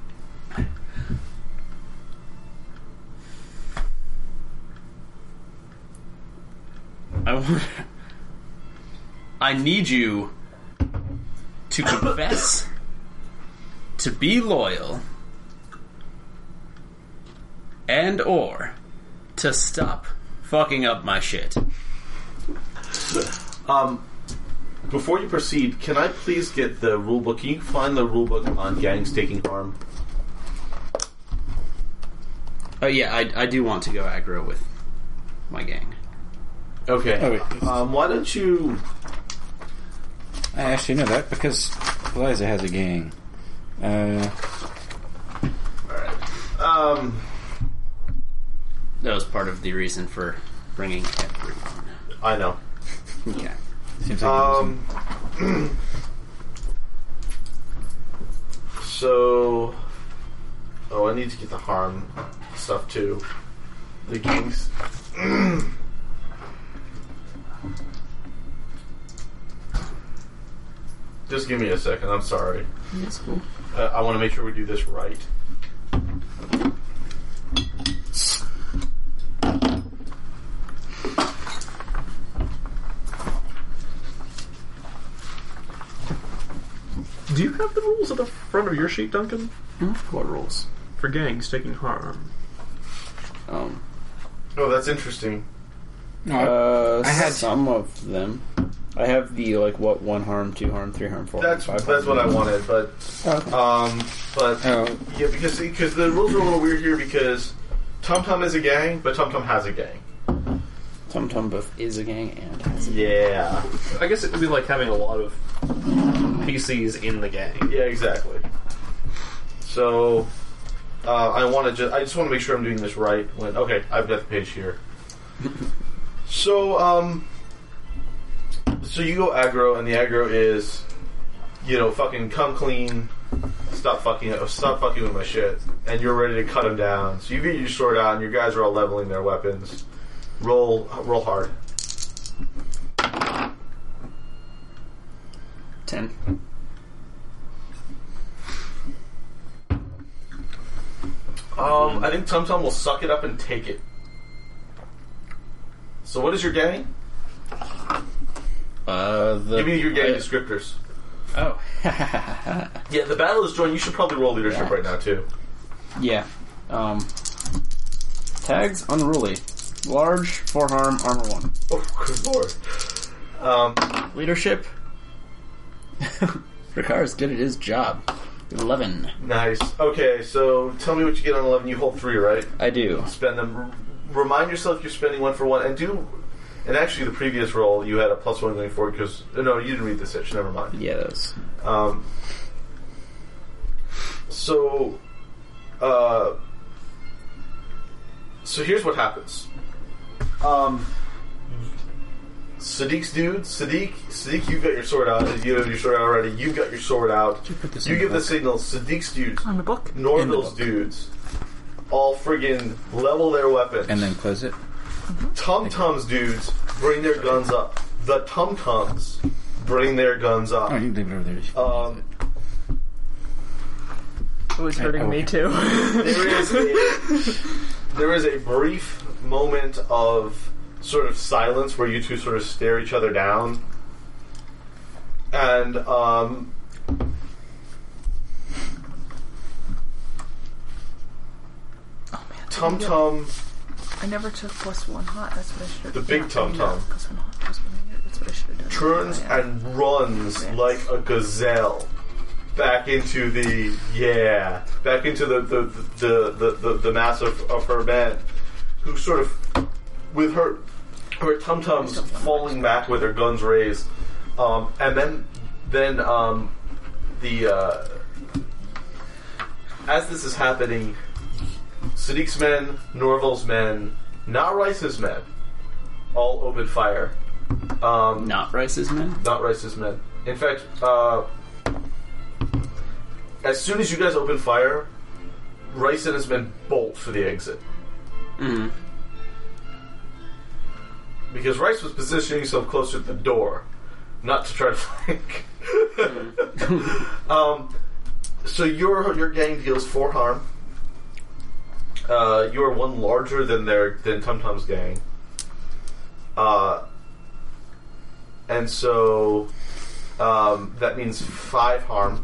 I need you to confess, to be loyal, and or to stop fucking up my shit. Before you proceed, can I please get the rulebook? Can you find the rulebook on gangs taking harm? Oh yeah, I do want to go aggro with my gang. Okay. Oh, wait. Why don't you... I actually know that because Eliza has a gang. Alright. That was part of the reason for bringing everyone. I know. Okay. Seems like So... Oh, I need to get the harm stuff too. The gangs... Just give me a second, I'm sorry. That's cool. I want to make sure we do this right. Do you have the rules at the front of your sheet, Duncan? What rules? For gangs taking harm. Oh, that's interesting. I had some of them. I have the what 1 harm, 2 harm, 3 harm, 4 That's harm, 5 harm. what I wanted, but yeah, because the rules are a little weird here because Tum Tum is a gang, but Tum Tum has a gang. Tum Tum both is a gang and has a gang. Yeah, I guess it would be like having a lot of PCs in the gang. yeah, exactly. So I just want to make sure I'm doing this right. Okay, I've got the page here. So so you go aggro, and the aggro is, fucking come clean, stop fucking with my shit, and you're ready to cut them down. So you get your sword out, and your guys are all leveling their weapons. Roll hard. 10. I think Tum Tum will suck it up and take it. So what is your gang? Give me your gang descriptors. Oh. Yeah, the battle is joined. You should probably roll leadership right now, too. Yeah. Tags, unruly. Large, 4 harm, armor 1. Oh, good lord. Leadership. Ricard's good at his job. 11. Nice. Okay, so tell me what you get on 11. You hold 3, right? I do. Spend them. Remind yourself you're spending 1 for 1, and do. And actually, the previous roll you had a +1 going forward because no, you didn't read this itch. Never mind. Yeah, those. So here's what happens. Sadiq's dude, Sadiq, you've got your sword out. You have your sword out already. You've got your sword out. You give the signal. Sadiq's dudes, On the book? Norville's dudes, all friggin' level their weapons. and then close it. Tum Tum's dudes bring their guns up. The Tum Tums bring their guns up. Oh, you can leave it over there. It was hurting me too. There is a brief moment of sort of silence where you two sort of stare each other down, and Tum Tum, I never took +1 hot. That's what I should have done. the big Tum Tum, +1 hot. That's what I should have done. turns and runs like a gazelle back into the mass of her men, who sort of, with her Tum Tums falling back with her guns raised, and then as this is happening, Sadiq's men, Norville's men, not Rice's men, all open fire. Not Rice's men? Not Rice's men. In fact, as soon as you guys open fire, Rice and his men bolt for the exit. Mm-hmm. Because Rice was positioning himself closer to the door, not to try to flank. So your gang deals 4 harm. You are 1 larger than Tum Tum's gang. and so that means 5 harm.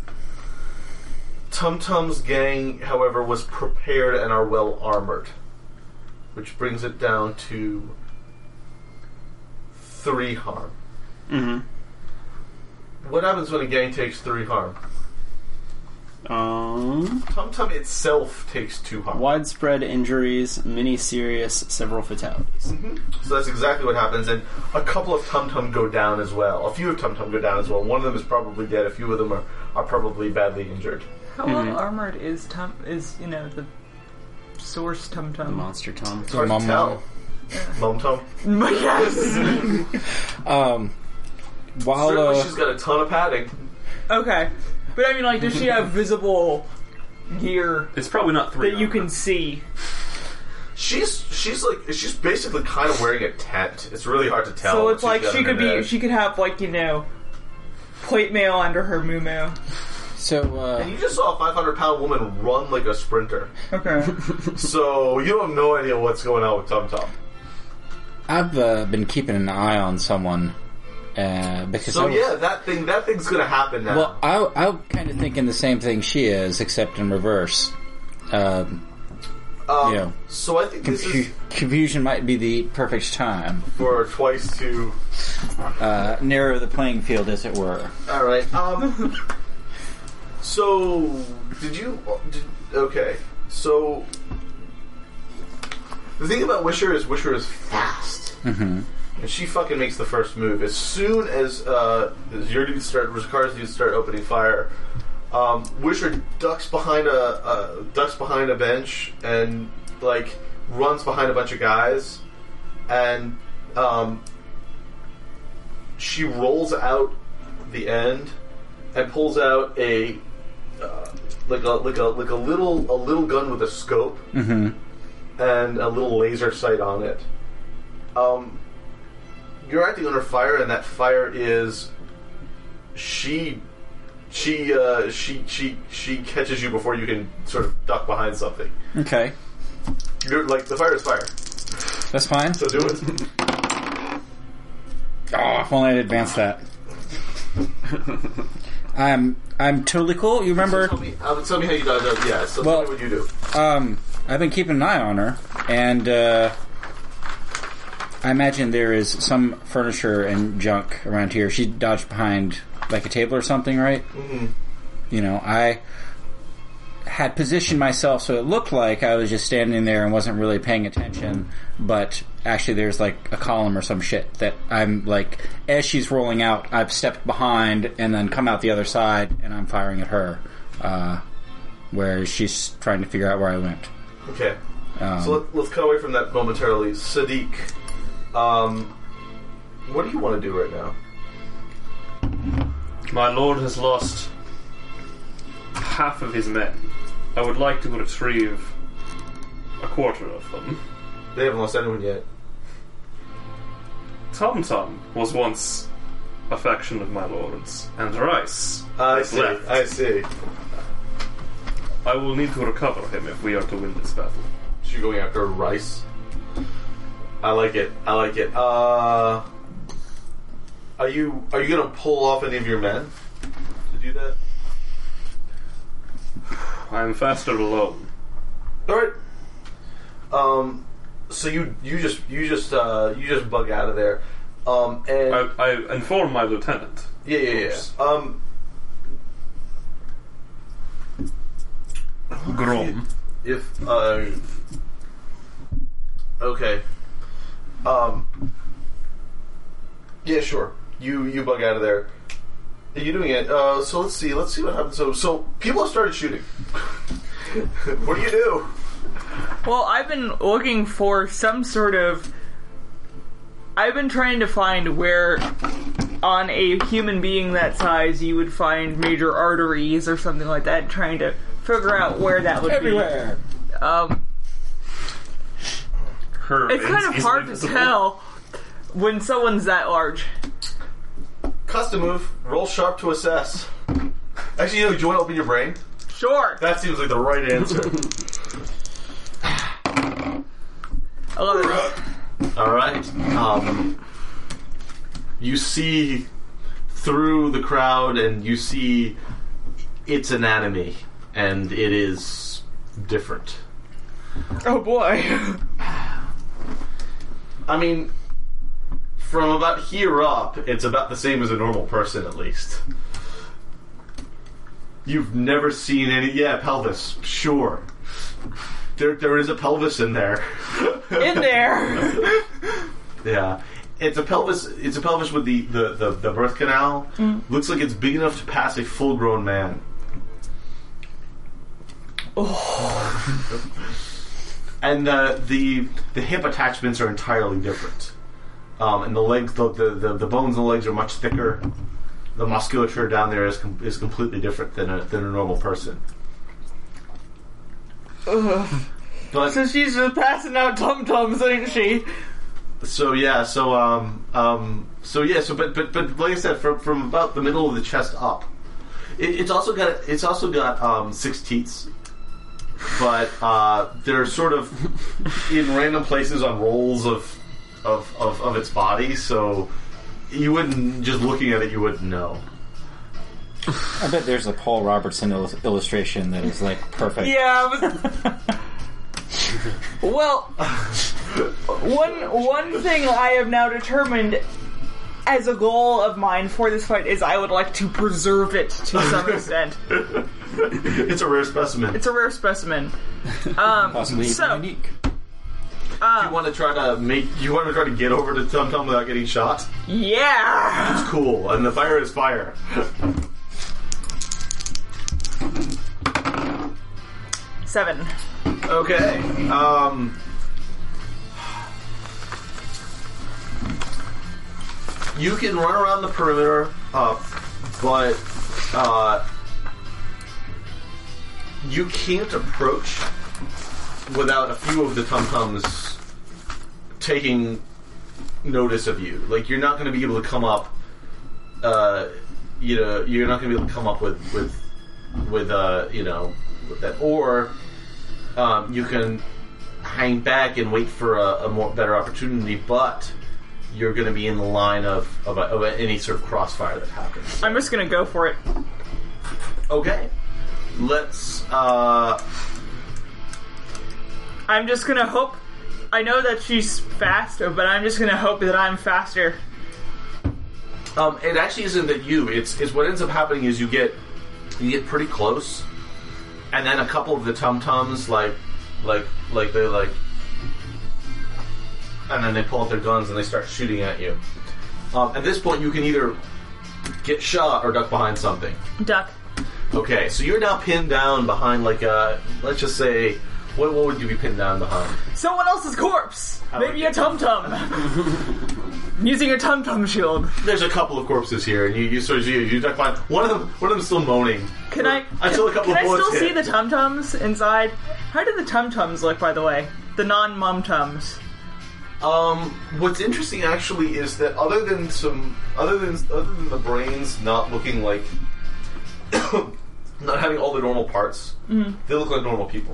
Tum Tum's gang, however, was prepared and are well armored, which brings it down to 3 harm. What happens when a gang takes 3 harm? Tum Tum itself takes 2 harm. Widespread injuries, many serious, several fatalities. So that's exactly what happens, and a couple of Tum Tum go down as well. A few of Tum Tum go down as well. One of them is probably dead. A few of them are probably badly injured. How well armored is the source Tum The Tum? monster Tum. It's hard to tell. Mum Tum. Yes. While Certainly she's got a ton of padding. Okay, but I mean, like, does she have visible gear It's probably not 3 that you can see? She's basically kind of wearing a tent. It's really hard to tell. So what it's she's like got she in could her be, bag. she could have plate mail under her muumuu. And you just saw a 500-pound woman run like a sprinter. Okay. So you have no idea what's going on with Tum Tum. I've been keeping an eye on someone because So that thing's gonna happen now. Well, I'm kind of thinking the same thing she is, except in reverse. So I think this is Confusion might be the perfect time. for Twice to. Narrow the playing field, as it were. All right. So okay. So the thing about Wisher is fast. Mm-hmm. And she fucking makes the first move. As soon as your dudes Ricard's dudes start opening fire, Wisher ducks behind a bench and runs behind a bunch of guys, and she rolls out the end and pulls out a little gun with a scope and a little laser sight on it. You're acting under fire, and that fire is she catches you before you can sort of duck behind something. Okay, You're the fire is fire. that's fine. So do it. Oh, if only I'd advanced that. I'm totally cool. You remember? Tell me how you dodge out. Yeah. So Well- tell me what you do. I've been keeping an eye on her, and I imagine there is some furniture and junk around here. She dodged behind a table or something, right? Mm-hmm. I had positioned myself so it looked like I was just standing there and wasn't really paying attention, but actually there's a column or some shit that I'm as she's rolling out, I've stepped behind and then come out the other side and I'm firing at her, where she's trying to figure out where I went. Okay. So let's cut away from that momentarily. Sadiq, what do you want to do right now? My lord has lost half of his men. I would like to retrieve a quarter of them. They haven't lost anyone yet. Tum Tum was once a faction of my lord's, and Rice I is see. left. I see. I will need to recover him if we are to win this battle. So you're going after Rice. I like it. Are you gonna pull off any of your men to do that? I am faster alone. All right. So you just bug out of there. And I inform my lieutenant. yeah. Grom. Okay. Yeah, sure. You bug out of there. Are you doing it? So let's see what happens. So people have started shooting. What do you do? Well, I've been looking for some sort of... I've been trying to find where on a human being that size you would find major arteries or something like that, trying to figure out where that would Everywhere. be. It's kind of hard to tell when someone's that large. Custom move. Roll sharp to assess. Actually, do you want to open your brain? Sure. That seems like the right answer. 11. All right. you see through the crowd, and you see its anatomy, and it is different. Oh boy. I mean, from about here up, it's about the same as a normal person, at least. You've never seen any... Yeah, pelvis. Sure. There is a pelvis in there. In there! Yeah. It's a pelvis with the birth canal. Looks like it's big enough to pass a full-grown man. Oh. And the hip attachments are entirely different. And the legs, the bones in the legs are much thicker. The musculature down there is completely different than a normal person. Ugh. But So she's just passing out tum-tums, ain't she? but like I said, from about the middle of the chest up, it's also got 6 teats, but they're sort of in random places on rolls of its body, so you wouldn't, just looking at it, you wouldn't know. I bet there's a Paul Robertson illustration that is like perfect. Yeah. Well, one thing I have now determined as a goal of mine for this fight is I would like to preserve it to some extent. It's a rare specimen. It's a rare specimen. Possibly so- unique. You want to try to get over to Tum Tum without getting shot? Yeah! It's cool, and the fire is fire. Seven. Okay. You can run around the perimeter, but you can't approach without a few of the Tum-Tums taking notice of you. Like, you're not going to be able to come up. You're not going to be able to come up with that, or you can hang back and wait for a better opportunity, but you're going to be in the line of any sort of crossfire that happens. I'm just gonna go for it. Okay. Let's... I'm just gonna hope... I know that she's fast, but I'm just gonna hope that I'm faster. It actually isn't that you. It's what ends up happening is you get pretty close, and then a couple of the Tum-Tums, and then they pull out their guns and they start shooting at you. At this point, you can either get shot or duck behind something. Duck. Okay, so you're now pinned down behind, like, let's just say, what would you be pinned down behind? Someone else's corpse! Maybe a tum-tum! I'm using a tum-tum shield. There's a couple of corpses here, and you duck behind. One of them's still moaning. Can I Until a couple of bullets still see hit. the tum-tums inside? How do the tum-tums look, by the way? The non-mum-tums. What's interesting actually is that other than the brains not looking like not having all the normal parts, they look like normal people.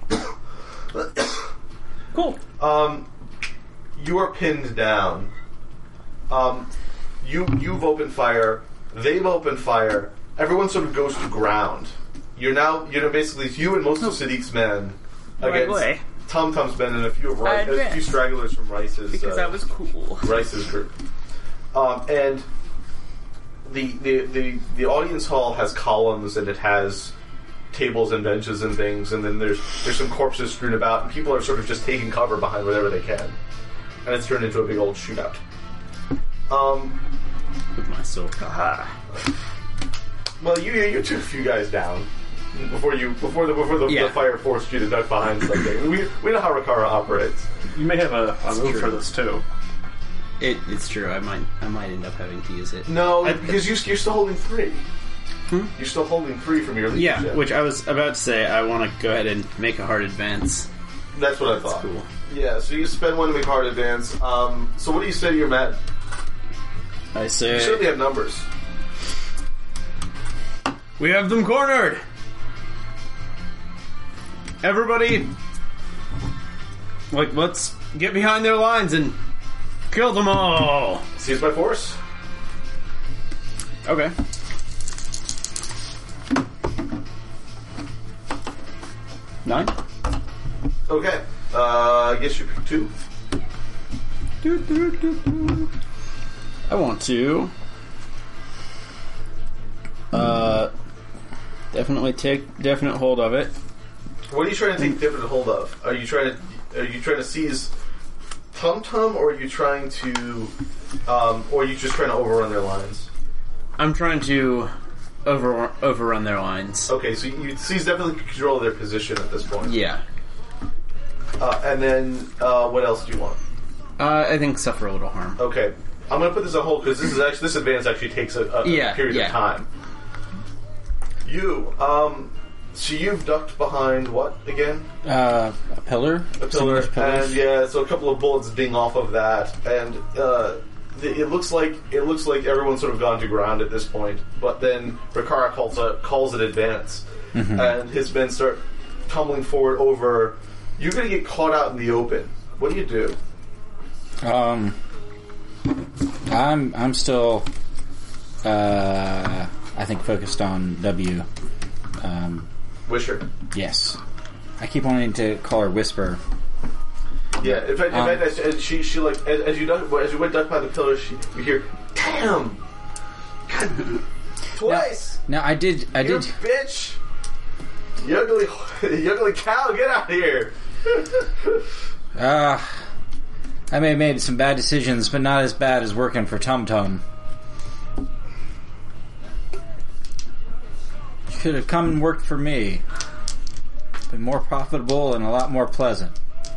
Cool. You are pinned down. You've opened fire. They've opened fire. Everyone sort of goes to ground. You're basically you and most of Sadiq's men Right against way. Tum-Tum's men and a few stragglers from Rice's. Because that was cool. Rice's group. And the audience hall has columns, and it has tables and benches and things, and then there's some corpses strewn about, and people are sort of just taking cover behind whatever they can. And it's turned into a big old shootout. With my sword. Well, you took a few guys down before the fire forced you to duck behind something. We know how Rakara operates. You may have a move for this too. It's true. I might end up having to use it. No, because you're still holding 3. You're still holding 3 from your leadership. Yeah, which I was about to say. I want to go ahead and make a hard advance. That's what I thought. Cool. Yeah, so you spend 1 to make hard advance. So what do you say to your men? I say You certainly have numbers. we have them cornered. Everybody, let's get behind their lines and kill them all. Seize by force? Okay. Nine. Okay. I guess you pick 2. I want to definitely take definite hold of it. What are you trying to take different hold of? Are you trying to seize Tum Tum, or are you trying to, or are you just trying to overrun their lines? I'm trying to overrun their lines. Okay, so you seize definitely control of their position at this point. Yeah. And then what else do you want? I think suffer a little harm. Okay, I'm going to put this on hold because this advance actually takes a period of time. So you've ducked behind what again? A pillar. A pillar, and so a couple of bullets ding off of that, and it looks like everyone's sort of gone to ground at this point. But then Rikara calls an advance, and his men start tumbling forward over. You're going to get caught out in the open. What do you do? I'm still, I think, focused on W. Wisher. Yes. I keep wanting to call her Whisper. Yeah, in fact, she like as you went duck by the pillar, you hear, "Damn, God, twice." Now I did. You bitch, you ugly cow, get out of here. I may have made some bad decisions, but not as bad as working for Tum Tum. You could have come and worked for me. Been more profitable and a lot more pleasant.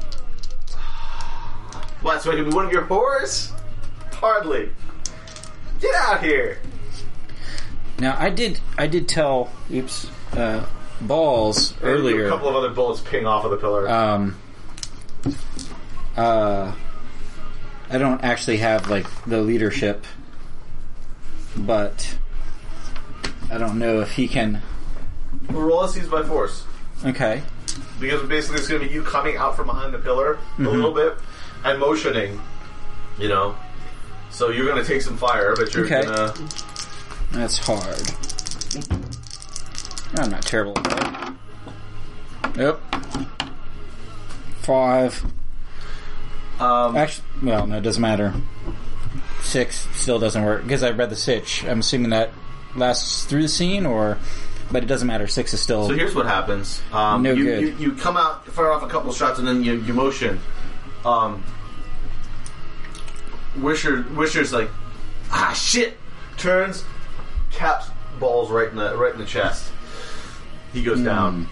What, so I can be one of your whores? Hardly. Get out here. Now I did tell Balls earlier. A couple of other bullets ping off of the pillar. I don't actually have like the leadership, but I don't know if he can. Roll a seize by force. Okay. Because basically it's going to be you coming out from behind the pillar a little bit and motioning, you know. So you're going to take some fire, but you're going to... That's hard. I'm not terrible at that. Nope. 5. Actually, well, no, it doesn't matter. 6 still doesn't work because I read the sitch. I'm assuming that lasts through the scene, but it doesn't matter. 6 is still. So here's what happens. Good. You come out, fire off a couple of shots, and then you motion. Wisher's like, shit. Turns, caps Balls right in the chest. He goes down.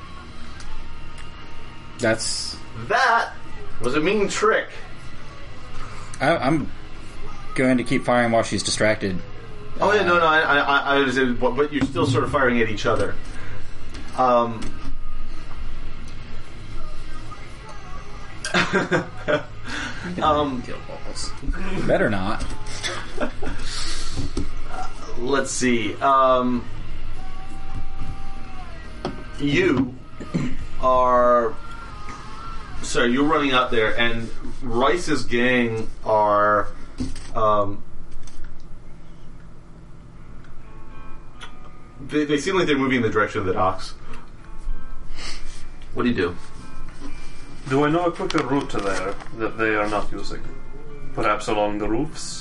That was a mean trick. I'm going to keep firing while she's distracted. Oh yeah, no, I understand, but you're still sort of firing at each other. Kill Balls. Better not. Let's see. You are. Sorry, you're running out there, and Rice's gang are. They seem like they're moving in the direction of the docks. What do you do? Do I know a quicker route to there that they are not using? Perhaps along the roofs?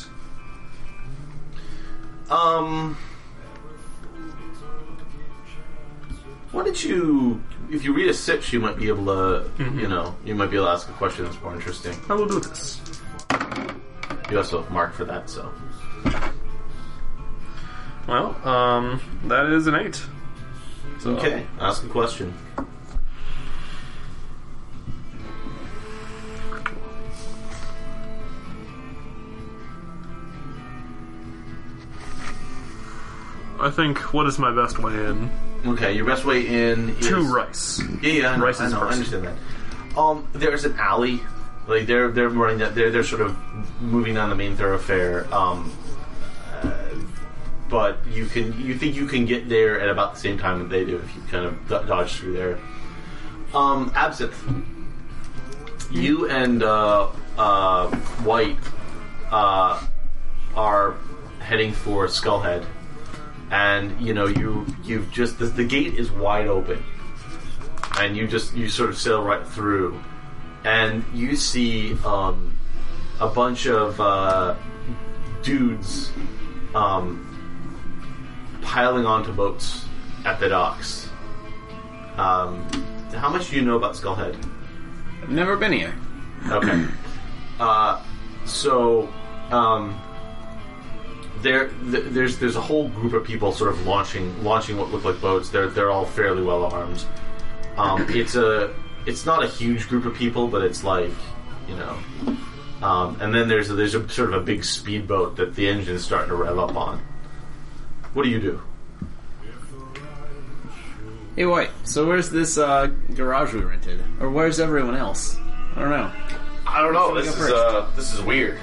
Why don't you... If you read a sitch, you might be able to, you might be able to ask a question that's more interesting. I will do this. You also have mark for that, so... Well, that is an 8. So, okay, ask a question. I think, what is my best way in? Okay, your best way in is... To Rice. Yeah, I know, Rice is I first. understand that. There's an alley. Like, they're running that... They're sort of moving down the main thoroughfare. But you think you can get there at about the same time that they do if you kind of dodge through there. Absinthe. You and White are heading for Skullhead. and you've just the gate is wide open, and you sort of sail right through, and you see a bunch of dudes piling onto boats at the docks. How much do you know about Skullhead? I've never been here. Okay. There's a whole group of people sort of launching what look like boats. They're all fairly well armed. It's not a huge group of people, but it's like, and then there's a sort of a big speedboat that the engine's starting to rev up on. What do you do? Hey, wait. So where's this garage we rented, or where's everyone else? I don't know. I don't know. Should we go This is weird.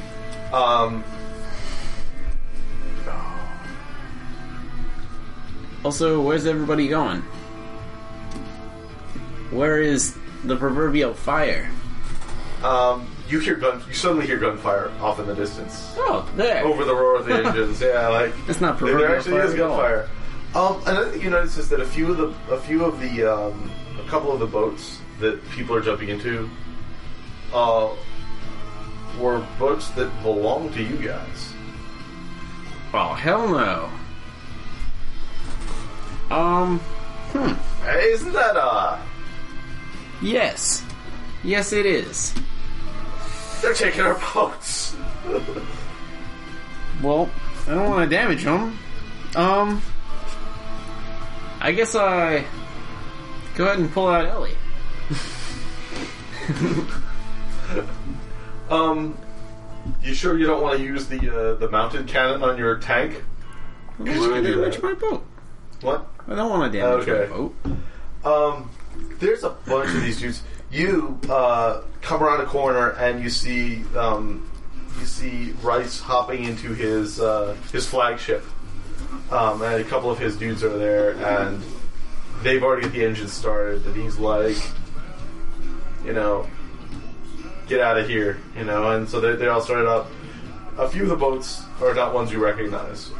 Also, where's everybody going? Where is the proverbial fire? You suddenly hear gunfire off in the distance. Oh, there. Over the roar of the engines. Yeah, like That's not proverbial there actually fire is at all. gunfire. Another thing you notice is that a couple of the boats that people are jumping into, were boats that belong to you guys. Oh, hell no. Hey, isn't that Yes. Yes, it is. they're taking our boats. Well, I don't want to damage them. I guess I go ahead and pull out Ellie. You sure you don't want to use the mounted cannon on your tank? I don't want to damage my boat. What? I don't want to damage Okay. my boat. There's a bunch of these dudes. You come around a corner and you see Rice hopping into his flagship, and a couple of his dudes are there, and they've already got the engine started. And he's like, get out of here, And so they all started up. A few of the boats are not ones you recognize.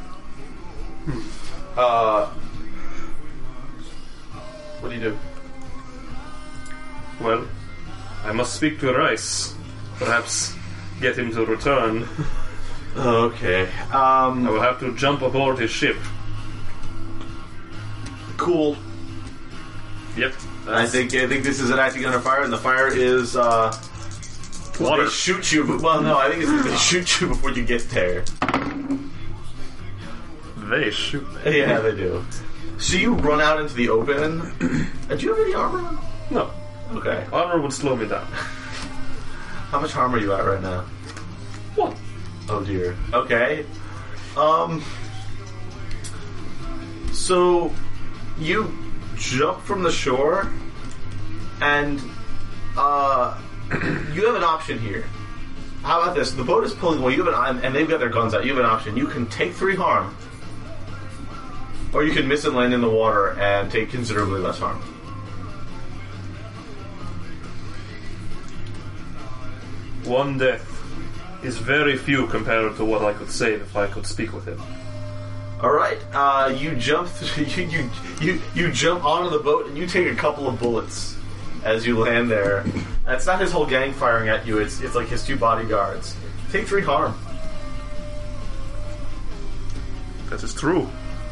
What do you do? Well, I must speak to Rice. Perhaps get him to return. Okay. I will have to jump aboard his ship. Cool. Yep. I think this is an acting under fire, and the fire is Water. they shoot you. Well, no, I think it's they shoot you before you get there. They shoot me. Yeah, they do. So you run out into the open. Do you have any armor on? No. Okay. Armor would slow me down. How much harm are you at right now? What? Oh dear. Okay. So you jump from the shore, and you have an option here. How about this? The boat is pulling away. You have and they've got their guns out. You have an option. You can take 3 harm, or you can miss and land in the water and take considerably less harm. One death is very few compared to what I could save if I could speak with him. All right, you jump. You jump onto the boat and you take a couple of bullets as you land there. That's not his whole gang firing at you. It's like his 2 bodyguards. Take 3 harm. That is true.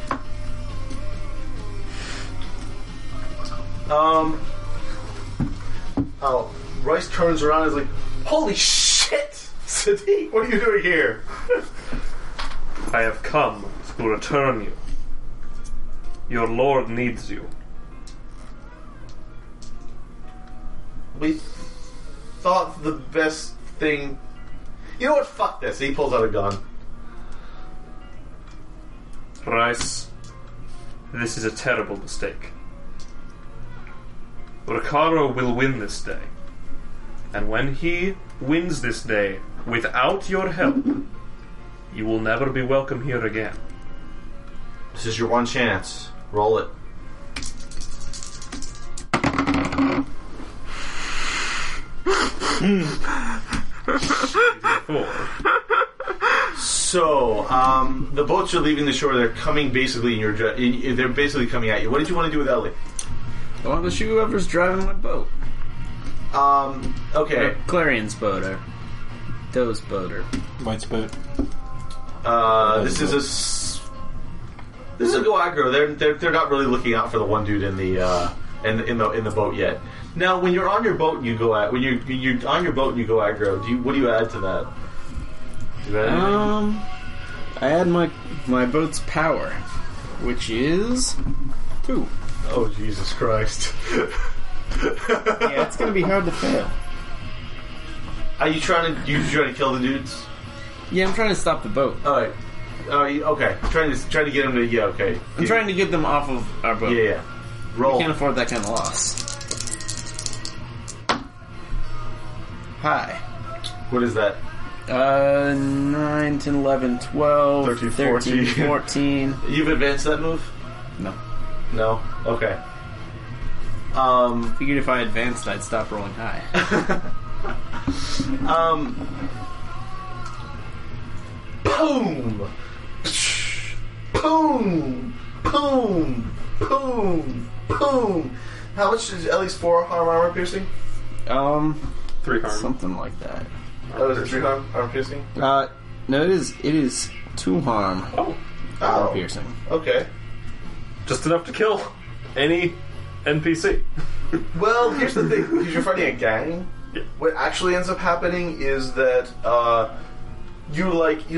Rice turns around and is like, "Holy shit, Sadiq, what are you doing here?" I have come to return you. Your lord needs you. We thought the best thing. You know what? Fuck this. He pulls out a gun. Rice, this is a terrible mistake. Ricardo will win this day. And when he wins this day without your help, you will never be welcome here again. This is your one chance. Roll it. Four. So, the boats are leaving the shore. They're coming basically in your. They're basically coming at you. What did you want to do with Ellie? I want to shoot whoever's driving my boat. Okay. Clarion's boat, or Doe's boat, or White's boat. This is a go aggro. They're not really looking out for the one dude in the boat yet. Now, when you're on your boat and you go at when you're on your boat and you go aggro, what do you add to that? Do you add anything? I add my boat's power, which is 2. Oh, Jesus Christ! Yeah, it's gonna be hard to fail. Are you trying to kill the dudes? Yeah, I'm trying to stop the boat. All right. Okay. Trying to get them to. Yeah. Okay. I'm trying to get them off of our boat. Yeah. Roll. We can't afford that kind of loss. Hi. What is that? 9, 10, 11, 12, 13, 14. You've advanced that move? No. No? Okay. Figured if I advanced, I'd stop rolling high. Boom! Boom! Boom! Boom! Boom! How much is Ellie's 4 armor piercing? 3 harm. Something like that. Oh, is it 3 armor piercing? No, it is 2 harm. Armor piercing. Okay. Just enough to kill any NPC. Well, here's the thing. Because you're fighting a gang, Yeah. what actually ends up happening is that you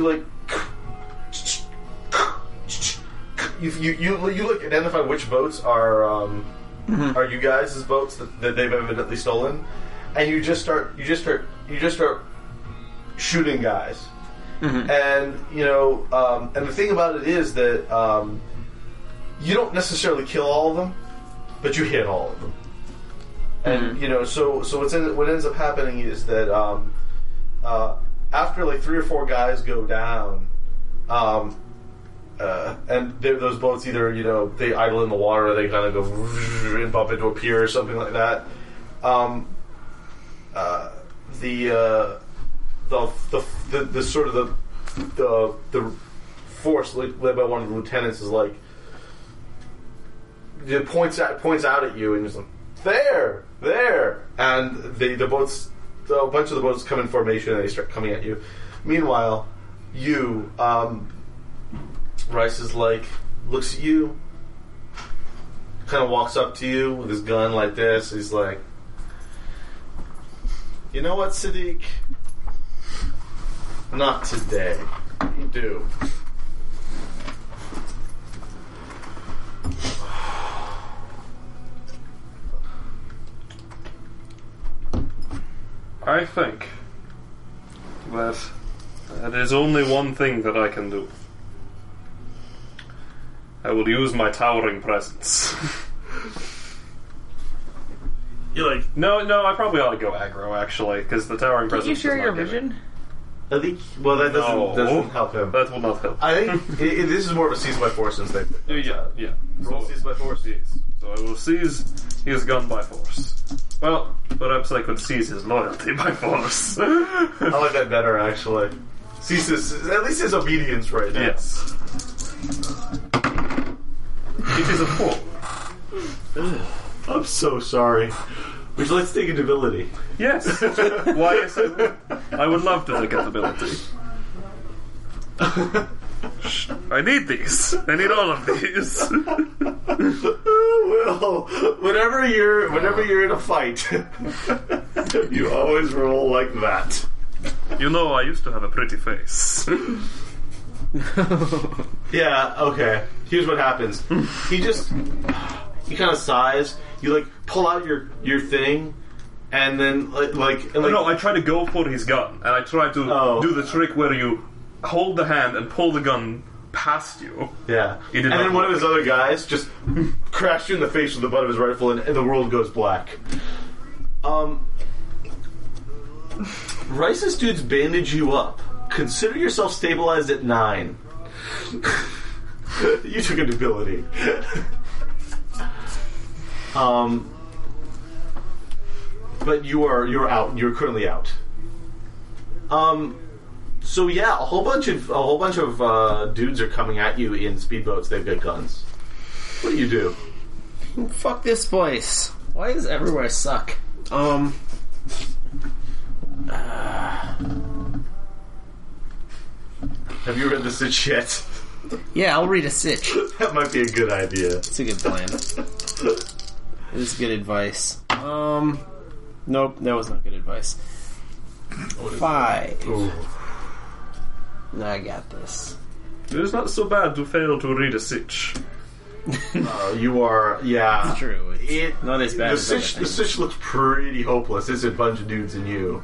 identify which boats are you guys' boats that they've evidently stolen, and you just start shooting guys. And and the thing about it is that you don't necessarily kill all of them, but you hit all of them. And so what ends up happening is that after like 3 or 4 guys go down, and those boats either they idle in the water, or they kind of go and bump into a pier or something like that. The sort of the force led by one of the lieutenants is like it points out at you and is like there, and a bunch of the boats come in formation and they start coming at you. Meanwhile, Rice is like looks at you, kind of walks up to you with his gun like this. He's like, you know what, Sadiq? Not today. You do. I think that is only one thing that I can do. I will use my towering presence. You're like, No, I probably ought to go aggro, actually, because the towering presence Did you share does your not get me. vision? I think. Well, that doesn't help him. That will not help. I think this is more of a seize by force instead. Yeah. Roll seize by force. Yes. So I will seize his gun by force. Well, perhaps I could seize his loyalty by force. I like that better, actually. Seize at least his obedience right now. Yes. It is a 4. I'm so sorry. Would you like to take a debility? Yes. Why, yes, I would love to take an ability. I need these. I need all of these. Well, whenever you're in a fight, you always roll like that. You know, I used to have a pretty face. Yeah, okay. Here's what happens. He kind of sighs. You like pull out your thing, and then No, I try to go for his gun, and I try to do the trick where you hold the hand and pull the gun past you. Yeah. He did And not then one of work. his other guys just crashed you in the face with the butt of his rifle, and the world goes black. Rice's dudes bandage you up. Consider yourself stabilized at 9. You took a debility. But you're out. You're currently out. So yeah, a whole bunch of dudes are coming at you in speedboats. They've got guns. What do? Fuck this place. Why does everywhere suck? Have you read the Sitch yet? Yeah, I'll read a sitch. That might be a good idea. It's a good plan. It is good advice. Nope, that was not good advice. 5. Ooh. No, I got this. It is not so bad to fail to read a sitch. You are, yeah. It's true. It's not as bad the as Sitch, other the Sitch looks pretty hopeless. It's a bunch of dudes and you.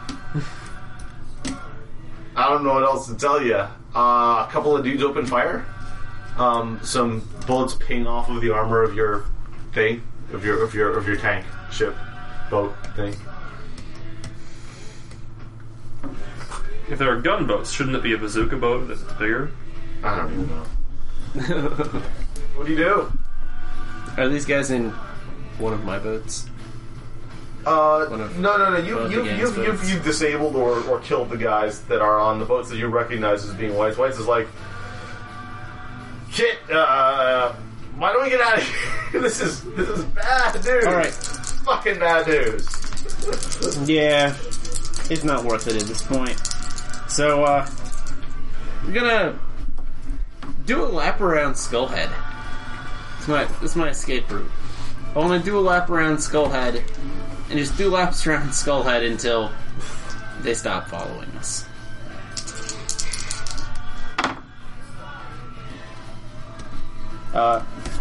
I don't know what else to tell you. A couple of dudes open fire. Some bullets ping off of the armor of your thing, of your tank, ship, boat thing. If there are gunboats, shouldn't it be a bazooka boat that's bigger? I don't even know. What do you do? Are these guys in one of my boats? No. of the gang's boats. You've disabled or killed the guys that are on the boats that you recognize as being whites. Whites is like, shit. Why don't we get out of here? This is bad news. All right. Fucking bad news. Yeah, it's not worth it at this point. So, we're gonna do a lap around Skullhead. It's my escape route. I want to do a lap around Skullhead, and just do laps around Skullhead until they stop following us. Uh,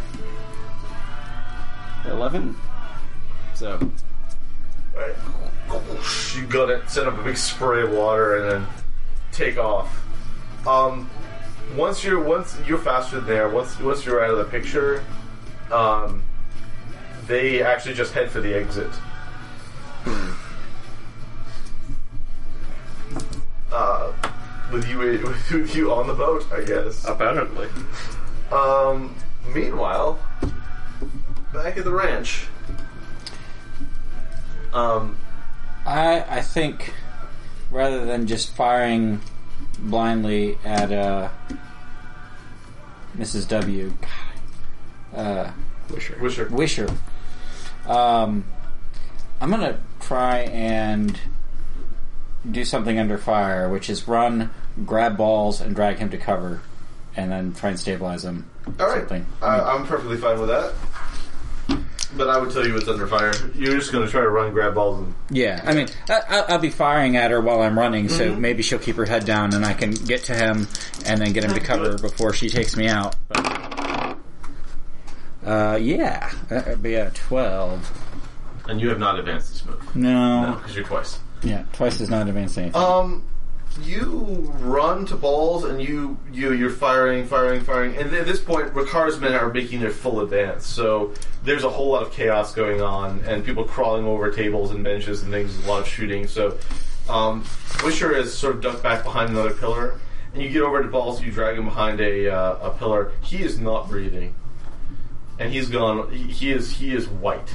11. So, Right. You got it. Set up a big spray of water and then take off. Once you're faster than there. Once you're out of the picture, they actually just head for the exit. With you on the boat, I guess. Apparently. Meanwhile, back at the ranch. I think rather than just firing blindly at Mrs. W. Wisher. I'm gonna try and do something under fire, which is run, grab balls, and drag him to cover, and then try and stabilize him. All right, I'm perfectly fine with that. But I would tell you it's under fire. You're just going to try to run, grab balls, and... Yeah, I mean, I'll be firing at her while I'm running, so maybe she'll keep her head down and I can get to him and then get him to cover before she takes me out. But, yeah, that would be a 12. And you have not advanced this move. No. Because you're twice. Yeah, twice does not advance anything. You run to balls and you're firing, and at this point, Ricard's men are making their full advance. So there's a whole lot of chaos going on, and people crawling over tables and benches and things. A lot of shooting. So Wisher is sort of ducked back behind another pillar, and you get over to balls. You drag him behind a pillar. He is not breathing, and he's gone. He is white.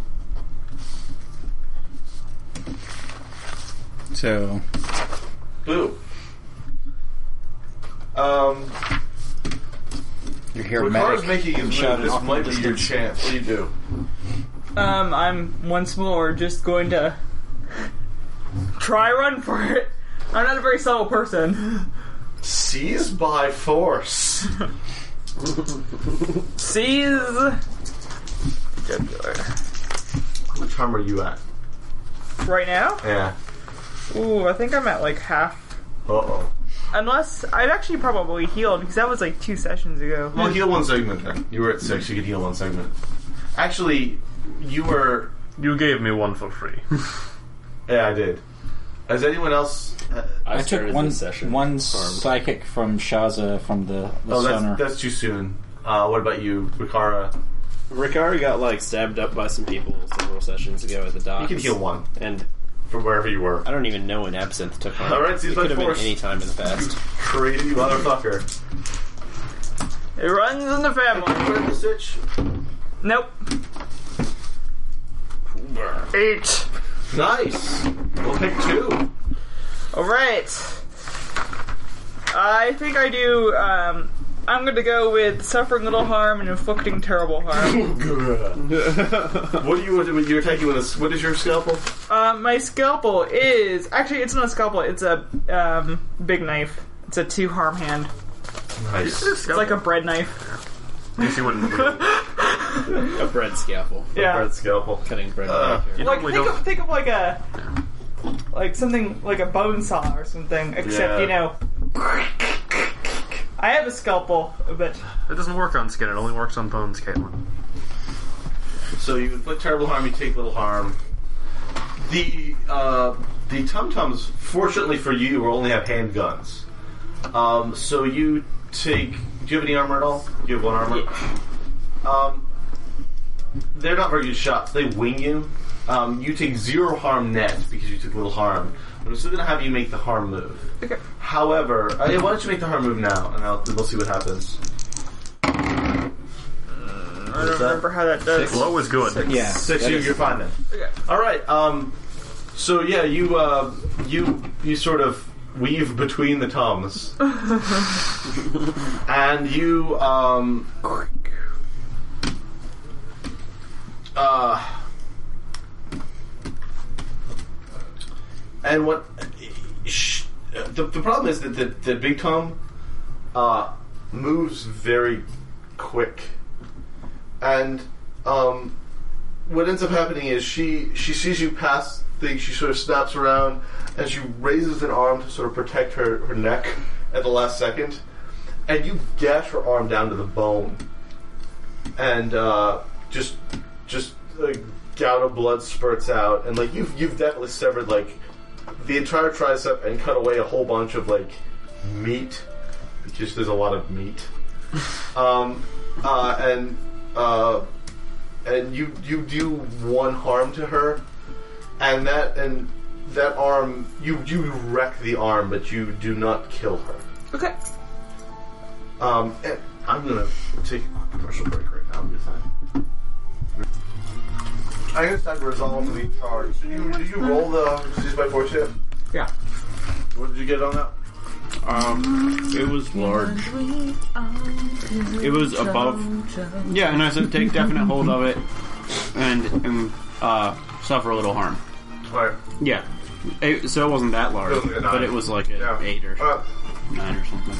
So. Boo. You're here, Ricard's medic. making his move. This might be your distance. chance. What do you do? I'm once more just going to try run for it. I'm not a very subtle person. Seize by force. Seize. Jugular. How much harm are you at? Right now? Yeah. Ooh, I think I'm at like half. Uh-oh. Unless, I'd actually probably healed, because that was like 2 sessions ago. Well, heal one segment then. You were at 6, you could heal one segment. Actually, you were... You gave me one for free. Yeah, I did. Has anyone else... I took started one this session. one psychic from Shaza from the Oh, stunner. that's too soon. What about you, Ricara? Ricard got stabbed up by some people several sessions ago at the docks. You can heal one And from wherever you were. I don't even know when Absinthe took one. Alright, so it he's by could have been force. any time in the past. Crazy motherfucker. It runs in the family. The Sitch? Nope. 8. Nice. We'll pick 2. Alright. I think I do. I'm going to go with suffering little harm and inflicting terrible harm. What are you're attacking with? What is your scalpel? My scalpel is actually it's not a scalpel. It's a big knife. It's a 2 harm hand. Nice. It's like a bread knife. I guess you wouldn't. A bread scalpel. Yeah. Red scalpel. Cutting bread. You Like normally don't. think of like something like a bone saw or something. Except Yeah. I have a scalpel, but It doesn't work on skin. It only works on bones, Caitlin. So you inflict terrible harm, you take little harm. The tum-tums, fortunately for you, will only have handguns. So you take... Do you have any armor at all? Do you have 1 armor? They're not very good shots. They wing you. You take 0 harm net because you took little harm. But I'm still going to have you make the harm move. okay. However, why don't you make the harm move now, and we'll see what happens. I don't remember how that does. Low is good. Yeah. 6, you're fine then. Okay. All right. So yeah, you sort of weave between the tums, and you and what the problem is that the big tom moves very quick, and what ends up happening is she sees you pass things, she sort of snaps around and she raises an arm to sort of protect her neck at the last second, and you gash her arm down to the bone, and just a gout of blood spurts out, and like you've definitely severed like the entire tricep and cut away a whole bunch of like meat, because there's a lot of meat, and you do 1 harm to her, and that arm you wreck the arm, but you do not kill her. Okay. And I'm gonna take a commercial break right now. I'm gonna decide to resolve the charge. Did you roll the 6x4 ship? Yeah. What did you get on that? It was large. It was above. Yeah, and I said take definite hold of it and suffer a little harm. Alright. Yeah. So it wasn't that large, It was like a 9. but it was like an Yeah. 8 or 9 or something.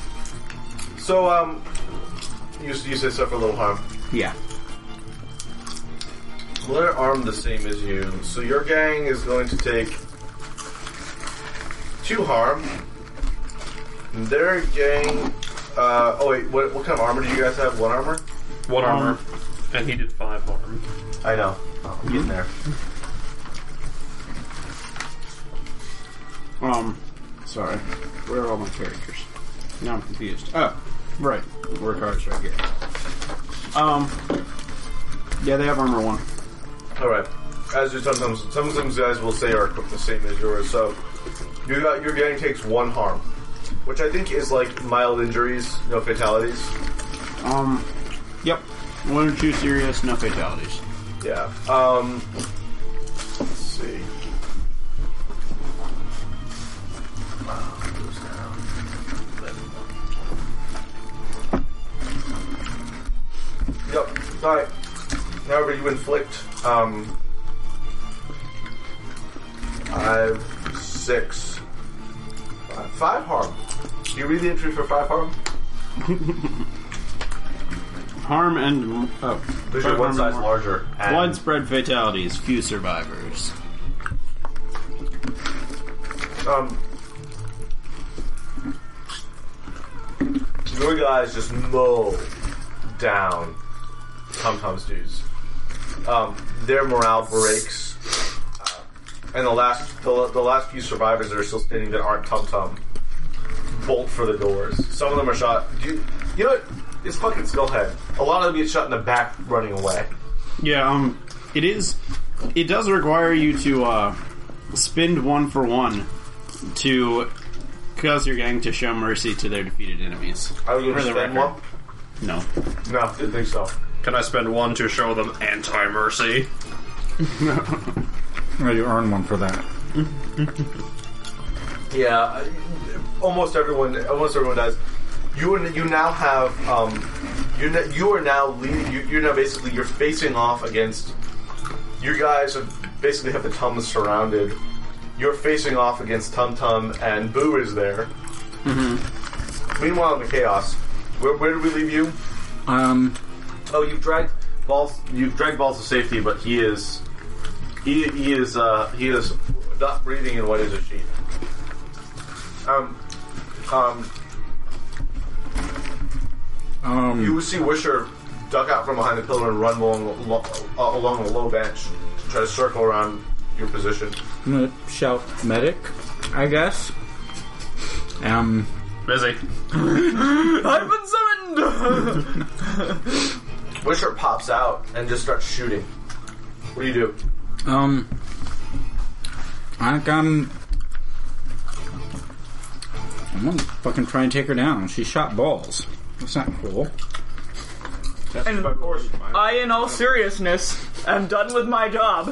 So you say suffer a little harm. Yeah. Well, they're armed the same as you, so your gang is going to take 2 harm. Their gang. What kind of armor do you guys have? 1 armor? 1 armor, and he did 5 harm. I know. Oh, I'm getting there. Sorry. Where are all my characters? Now I'm confused. Oh, right. Ricardo's right here. Yeah, they have armor 1. Alright. As you sometimes guys will say are equipped the same as yours, so your gang takes 1 harm. Which I think is like mild injuries, no fatalities. Yep. 1 or 2 serious, no fatalities. Yeah. Let's see. Yep. Alright. However, you inflict 5, 6, 5 harm. Can you read the entry for 5 harm? Harm and Because you're 1 size larger. And widespread fatalities, few survivors. Your guys just mow down Tum-Tum's dudes. Their morale breaks, and the last few survivors that are still standing that aren't Tum-Tum bolt for the doors. Some of them are shot. You know what? It's fucking Skullhead. A lot of them get shot in the back running away. Yeah, it is. It does require you to spend 1 for 1 to cause your gang to show mercy to their defeated enemies. I was going to For the spend record. 1. No. No, didn't think so. Can I spend 1 to show them anti-mercy? Well, you earn 1 for that. Yeah, almost everyone does. You now have you're now basically you're facing off against. You guys basically have the Tums surrounded. You're facing off against Tum Tum, and Boo is there. Mm-hmm. Meanwhile, in the chaos, where did we leave you? Oh, you've dragged Balls to safety, but he is not breathing in what is a sheet. You see Wisher duck out from behind the pillar and run along a low bench to try to circle around your position. I'm gonna shout medic, I guess. Busy. I've been summoned! Wisher pops out and just starts shooting. What do you do? I'm gonna fucking try and take her down. She shot balls. That's not cool. And I, in all seriousness, am done with my job.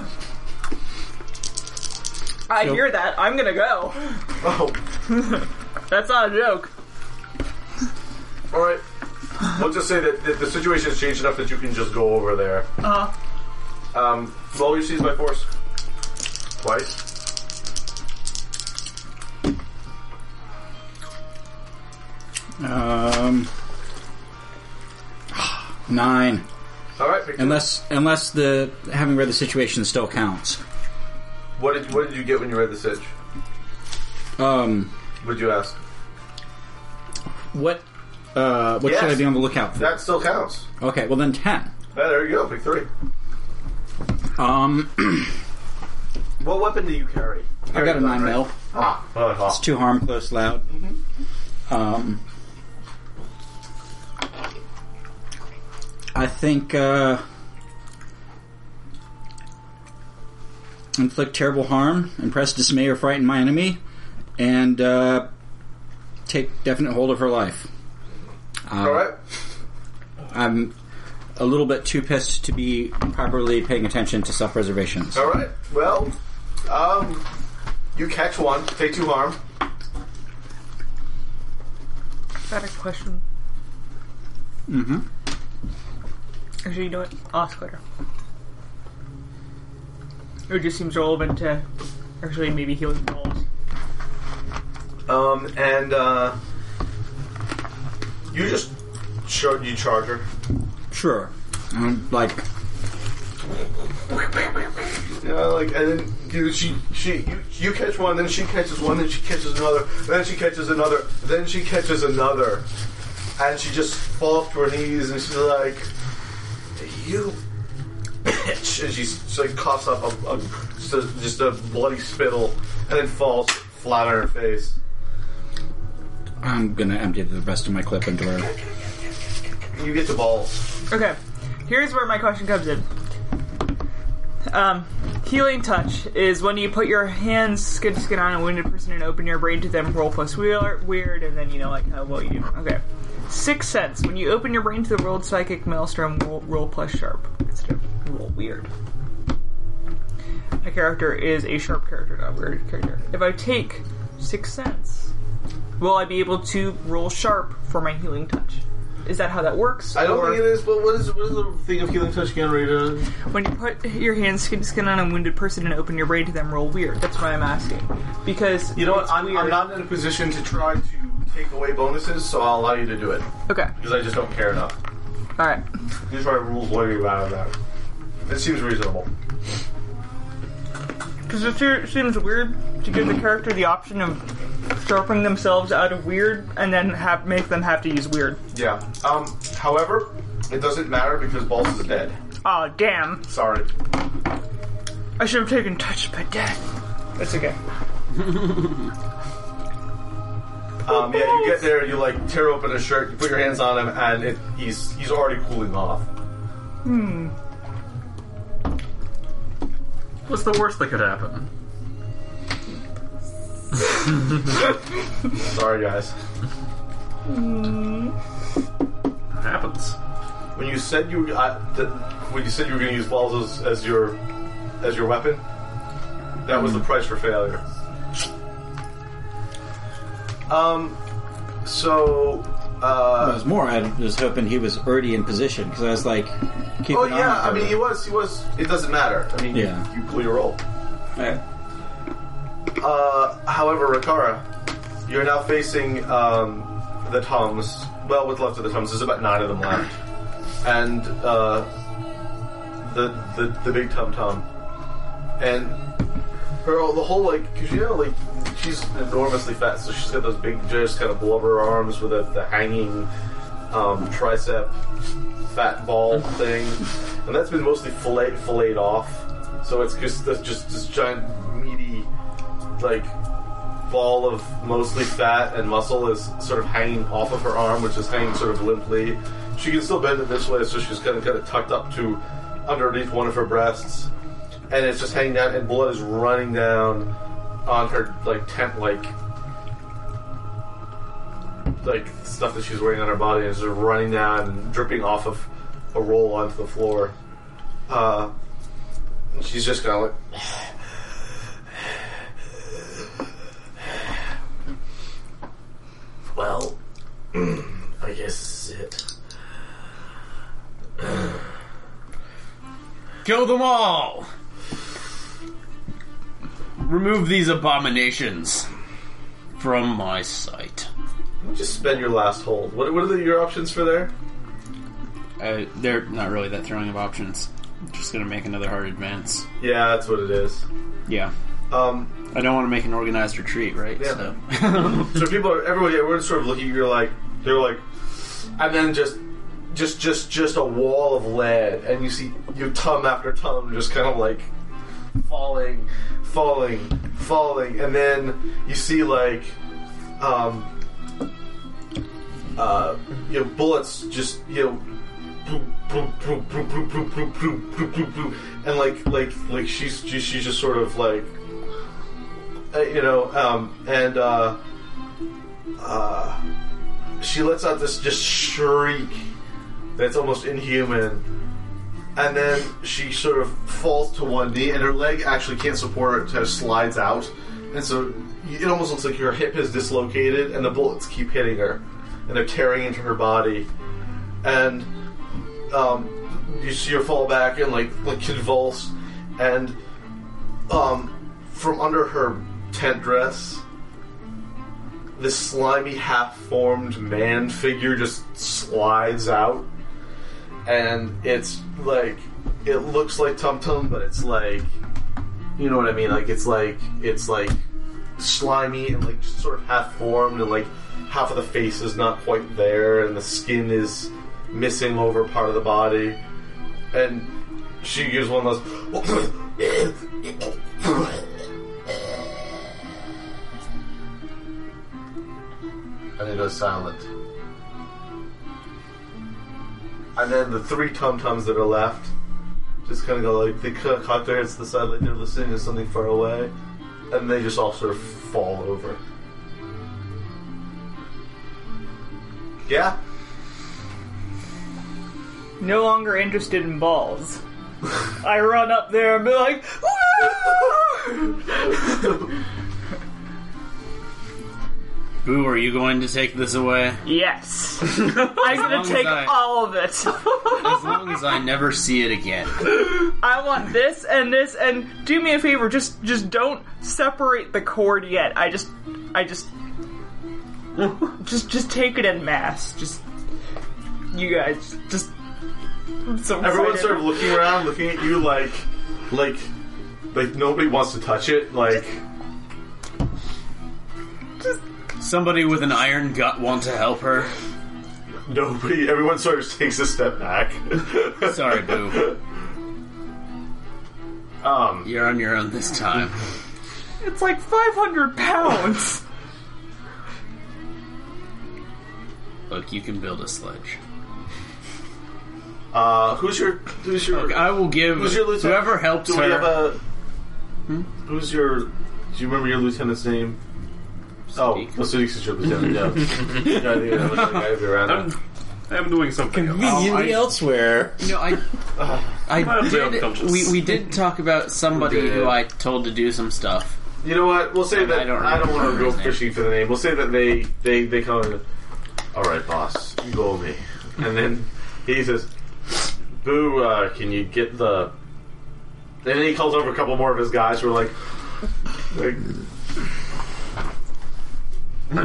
I hear that. I'm gonna go. Oh. That's not a joke. Alright. We'll just say that the situation has changed enough that you can just go over there. Roll your seize by force. Twice. Nine. Alright. Unless the having read the situation still counts. What did you get when you read the sitch? What did you ask? What should I be on the lookout for? That still counts. Okay, well then 10. Yeah, there you go. Pick 3. What weapon do you carry? I got a 9 mil. It's 2 harm, close, loud. Mm-hmm. I think inflict terrible harm, impress, dismay, or frighten my enemy, and take definite hold of her life. Alright. I'm a little bit too pissed to be properly paying attention to self-preservations. Alright. Well, you catch one, take 2 harm. Got a question. Mm-hmm. Actually, you know what? I'll ask later. It just seems relevant to actually maybe healing balls. You just you charge her. Sure. And then you catch one, then she catches one, then she catches another, then she catches another, then she catches another, and she just falls to her knees and she's like, "You bitch!" And she like coughs up just a bloody spittle, and then falls flat on her face. I'm gonna empty the rest of my clip into her. You get the balls. Okay, here's where my question comes in. Healing touch is when you put your hands skin to skin on a wounded person and open your brain to them, roll plus weird, and then like how well you do. Okay. Sixth sense. When you open your brain to the world psychic maelstrom, roll plus sharp. Instead of roll weird. My character is a sharp character, not a weird character. If I take Sixth Sense, will I be able to roll sharp for my healing touch? Is that how that works? I don't think it is, but what is the thing of healing touch again, Rita? When you put your hands skin to skin on a wounded person and open your brain to them, roll weird. That's what I'm asking. Because you know what? I'm not in a position to try to take away bonuses, so I'll allow you to do it. Okay. Because I just don't care enough. Alright. These are my rules lawyer about that. It seems reasonable. Because it seems weird to give the character the option of sharpening themselves out of weird and then make them have to use weird. Yeah. However, it doesn't matter because Balls is dead. Aw, damn. Sorry. I should have taken touch but death. That's okay. Yeah, you get there, you like tear open his shirt, you put your hands on him, and he's already cooling off. What's the worst that could happen? Sorry, guys. It happens. When you said you were going to use balls as your weapon, that was the price for failure. So. I was more. I was hoping he was already in position because I was like, keep Oh an eye yeah, on I mean her. he was. It doesn't matter. I mean, Yeah. you pull your roll. Alright. However, Rakara, you're now facing the Toms. Well, what's left of the Toms, there's about 9 of them left, and the big Tum, and the whole because she's enormously fat, so she's got those big, just kind of blubber arms with the hanging tricep fat ball thing, and that's been mostly filleted off. So it's just this giant meaty ball of mostly fat and muscle is sort of hanging off of her arm, which is hanging sort of limply. She can still bend it this way, so she's kind of tucked up to underneath one of her breasts, and it's just hanging down, and blood is running down on her tent stuff that she's wearing on her body, and it's just running down and dripping off of a roll onto the floor. She's just kind of well, I guess this is it. Kill them all! Remove these abominations from my sight. Just spend your last hold. What are your options for there? They're not really that throwing of options. I'm just gonna make another hard advance. Yeah, that's what it is. Yeah. I don't want to make an organized retreat, right? Yeah. So, So everyone sort of looking. They're like, and then just a wall of lead, and you see your Tum after Tum just kind of falling, and then you see bullets just and she's just sort of she lets out this just shriek that's almost inhuman, and then she sort of falls to one knee, and her leg actually can't support her. It kind of slides out, and so it almost looks like her hip is dislocated, and the bullets keep hitting her, and they're tearing into her body, and you see her fall back and convulse, and from under her tent dress, this slimy, half-formed man figure just slides out, and it's it looks like Tum Tum, but it's you know what I mean? It's slimy and just sort of half-formed, and half of the face is not quite there, and the skin is missing over part of the body, and she gives one of those and it goes silent. And then the 3 Tum Tums that are left just kind of go they cock their heads to the side they're listening to something far away, and they just all sort of fall over. Yeah? No longer interested in balls. I run up there and be like, Boo, are you going to take this away? yes. I'm gonna take all of it. As long as I never see it again. I want this, and do me a favor, just don't separate the cord yet. I just take it en masse. Just, you guys, just, I'm so Everyone's excited. sort of looking around, looking at you like nobody wants to touch it, Somebody with an iron gut want to help her? nobody, everyone sort of takes a step back. Sorry, Boo. You're on your own this time. It's 500 pounds. Look, you can build a sledge. Who's your Look, I will give who's your lieutenant? whoever helps Do we have her. Who's your? Do you remember your lieutenant's name? Sadiq. Sadiq is your lieutenant. Yeah. Yeah, I think that was the guy who'd be around. I'm doing something else. Conveniently elsewhere. You know, I Might be did. unconscious. We did talk about somebody We did. who I told to do some stuff. You know what? We'll say that I don't I don't want to remember go his name. fishing for the name. We'll say that they come in. All right, boss, you go with me. And then he says, "Boo, can you get the?" And then he calls over a couple more of his guys who are like and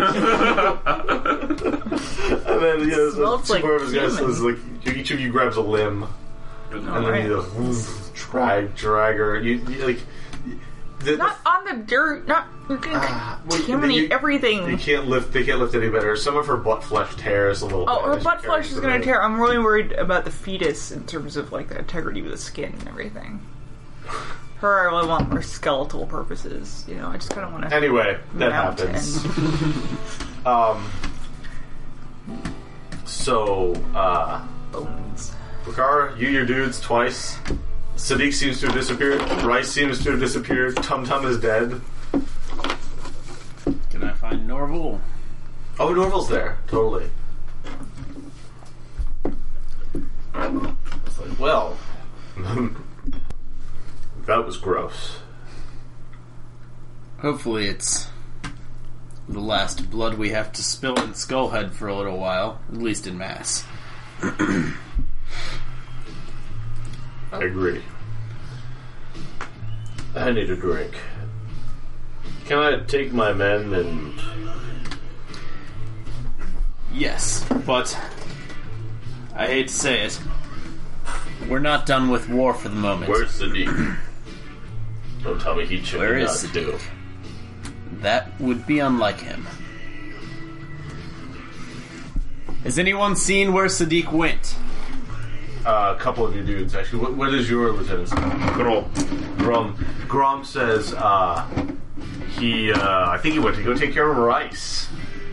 then Smells two like more of his guys human. says like each of you grabs a limb, and then Alright. he goes drag her. You like. Not on the dirt. Not you're gonna well, contaminate you everything. can't lift. They can't lift any better. Some of her butt flesh tears a little bit. Oh, her as she butt carries flesh is the gonna limb. tear. I'm really worried about the fetus in terms of like the integrity of the skin and everything. Her, I really want for skeletal purposes. You know, I just kind of want to. Anyway, that happens. So, Bones. Bakar, you your dudes twice. Sadiq seems to have disappeared. Rice seems to have disappeared. Tum Tum is dead. Can I find Norval? Oh, Norval's there. Totally. It's like, well, that was gross. Hopefully it's the last blood we have to spill in Skullhead for a little while, at least in mass. I agree. I need a drink. Can I take my men and... Yes, but I hate to say it, we're not done with war for the moment. Where's Sadiq? Don't tell me he should Where be is nuts, Sadiq? too. That would be unlike him. Has anyone seen where Sadiq went? A couple of you dudes, actually. What is your lieutenant's name? Grom says, I think he went to go take care of Rice.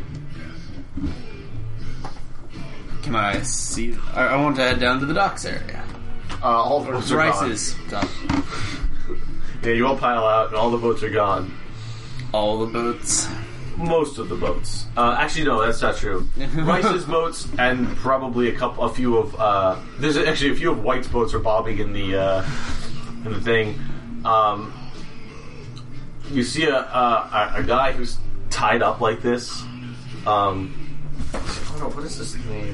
Can I see? I want to head down to the docks area. All the boats are Rice gone. is done. Yeah, you all pile out, and all the boats are gone. All the boats. Most of the boats. Actually, no, that's not true. Rice's boats and probably a few of. There's actually a few of White's boats are bobbing in the thing. You see a guy who's tied up like this. I don't know, what is this name?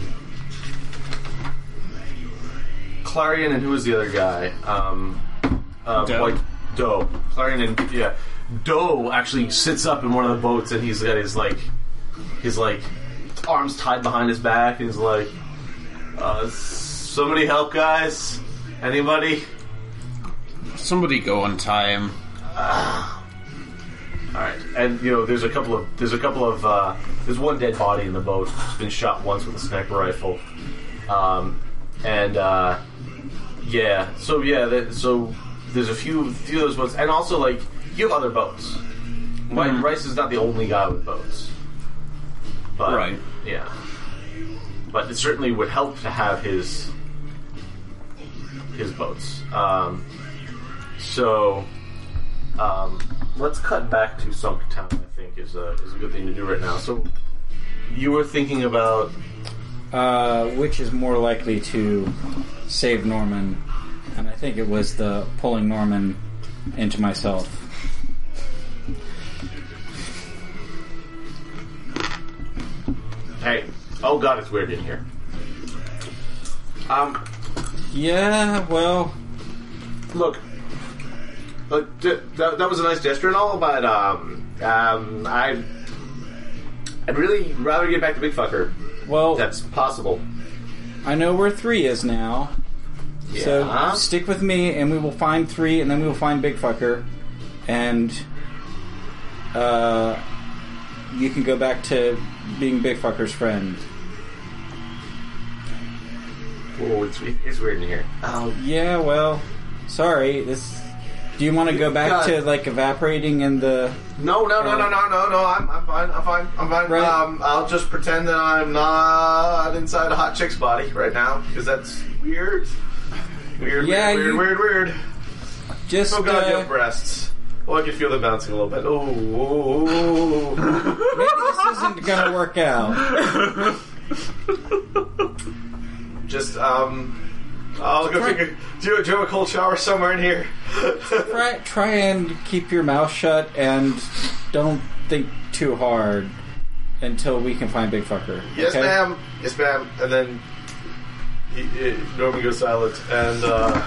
Clarion, and who was the other guy? Doe. White Doe. Clarion and yeah. Doe actually sits up in one of the boats, and he's got his arms tied behind his back, and he's like, "Somebody help, guys! Anybody?" Somebody go untie him. All right, and there's one dead body in the boat. It's been shot once with a sniper rifle, so there's a few of those boats, and also like. You have other boats. Rice is not the only guy with boats. But, Right. Yeah. But it certainly would help to have his boats. Let's cut back to Sunk Town, I think, is a good thing to do right now. So, you were thinking about... which is more likely to save Norman, and I think it was the pulling Norman into myself. Hey, oh god, it's weird in here. Yeah, well, Look, that was a nice gesture and all, but I'd really rather get back to Big Fucker. well, That's possible. I know where 3 is now. So Yeah. stick with me, and we will find 3, and then we will find Big Fucker, and you can go back to being Big Fucker's friend. Whoa, it's weird in here. Yeah, well, sorry. Do you want to go back God. to like evaporating in the? No. I'm fine. Right. I'll just pretend that I'm not inside a hot chick's body right now, because that's weird. Yeah, Weird. Just Oh god, you have breasts. Oh, I can feel them bouncing a little bit. Oh. maybe this isn't gonna work out. Just, I'll go take a... Do you have a cold shower somewhere in here? Try and keep your mouth shut and don't think too hard until we can find Big Fucker. Yes, okay? ma'am. Yes, ma'am. And then Norman goes silent. And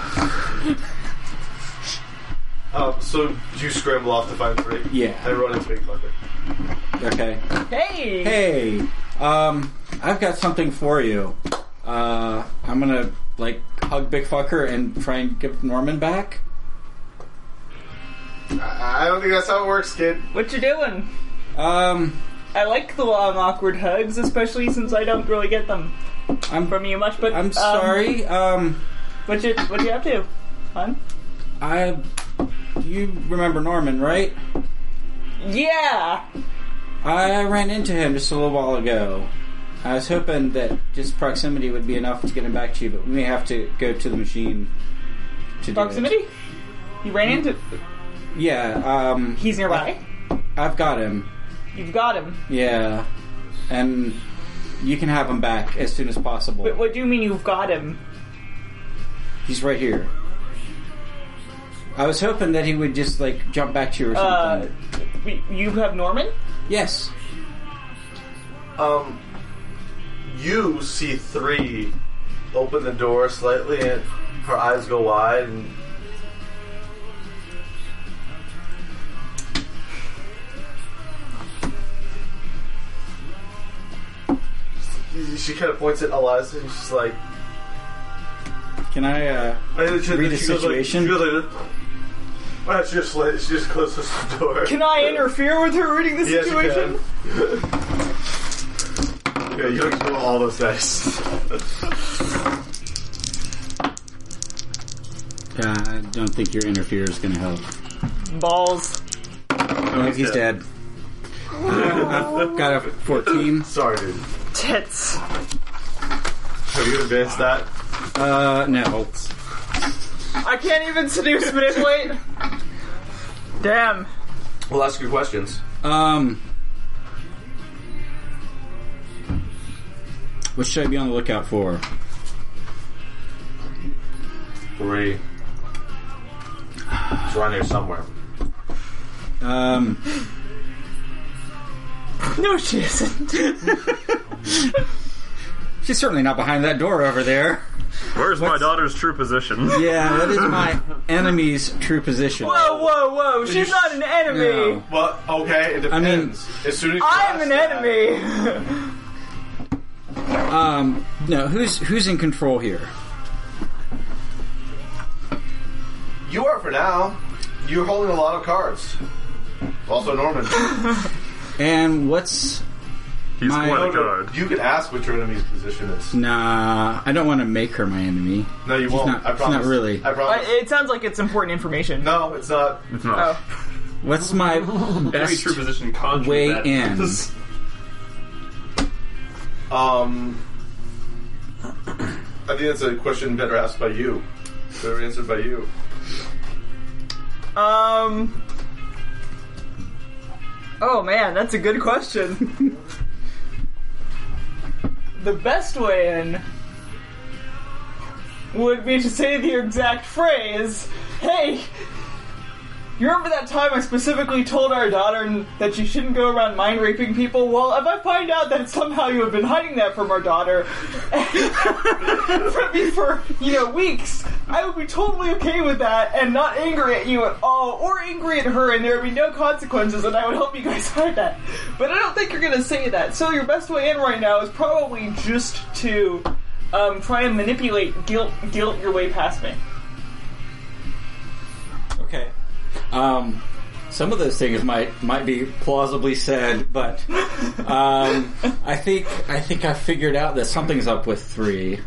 so you scramble off to find Free. Yeah. And run into Big Fucker. Okay. Hey! Hey, I've got something for you. I'm gonna hug Big Fucker and try and get Norman back. I don't think that's how it works, kid. What you doing? I I like the long, awkward hugs, especially since I don't really get them from you much. But I'm sorry. What you up to, hon? You remember Norman, right? Yeah. I ran into him just a little while ago. I was hoping that just proximity would be enough to get him back to you, but we may have to go to the machine to Proximity? do it. You ran into... Yeah, He's nearby? I've got him. You've got him. Yeah. And you can have him back as soon as possible. But what do you mean you've got him? He's right here. I was hoping that he would just, jump back to you or something. You have Norman? Yes. You see 3 open the door slightly, and her eyes go wide, and she kind of points at Eliza, and she's like, Can I, and then read the she goes situation? She goes she just closes the door. Can I interfere with her reading the Yes, you situation? Yeah, you don't roll all those dice. I don't think your interfere is going to help. Balls. Oh, he's dead. I've got a 14. Sorry, dude. Tits. Have you advanced that? No. I can't even seduce manipulate. Damn. We'll ask you questions. What should I be on the lookout for? 3. It's around here somewhere. No, she isn't. She's certainly not behind that door over there. Where's my daughter's true position? Yeah, that is my enemy's true position. Whoa. She's not an enemy. No. Well, okay, it depends. As soon as you I'm ask an that- enemy. No, who's in control here? You are for now. You're holding a lot of cards. Also, Norman. And what's... He's My- quite a guard. You can ask what your enemy's position is. Nah, I don't want to make her my enemy. No, you won't. not- I she's promise. not really. I promise. It sounds like it's important information. No, it's not. It's not. Oh. What's my Enemy best true position conjure way that in? is. I think that's a question better asked by you. Better answered by you. Oh man, that's a good question. The best way in would be to say the exact phrase, "Hey, you remember that time I specifically told our daughter that you shouldn't go around mind raping people? Well, if I find out that somehow you have been hiding that from our daughter for weeks, I would be totally okay with that and not angry at you at all, or angry at her, and there would be no consequences, and I would help you guys hide that. But I don't think you're going to say that. So your best way in right now is probably just to try and manipulate, guilt your way past me." Okay. Some of those things might be plausibly said, but I think I figured out that something's up with 3.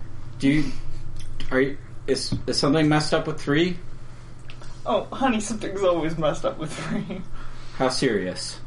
Is something messed up with 3? Oh, honey, something's always messed up with 3. How serious?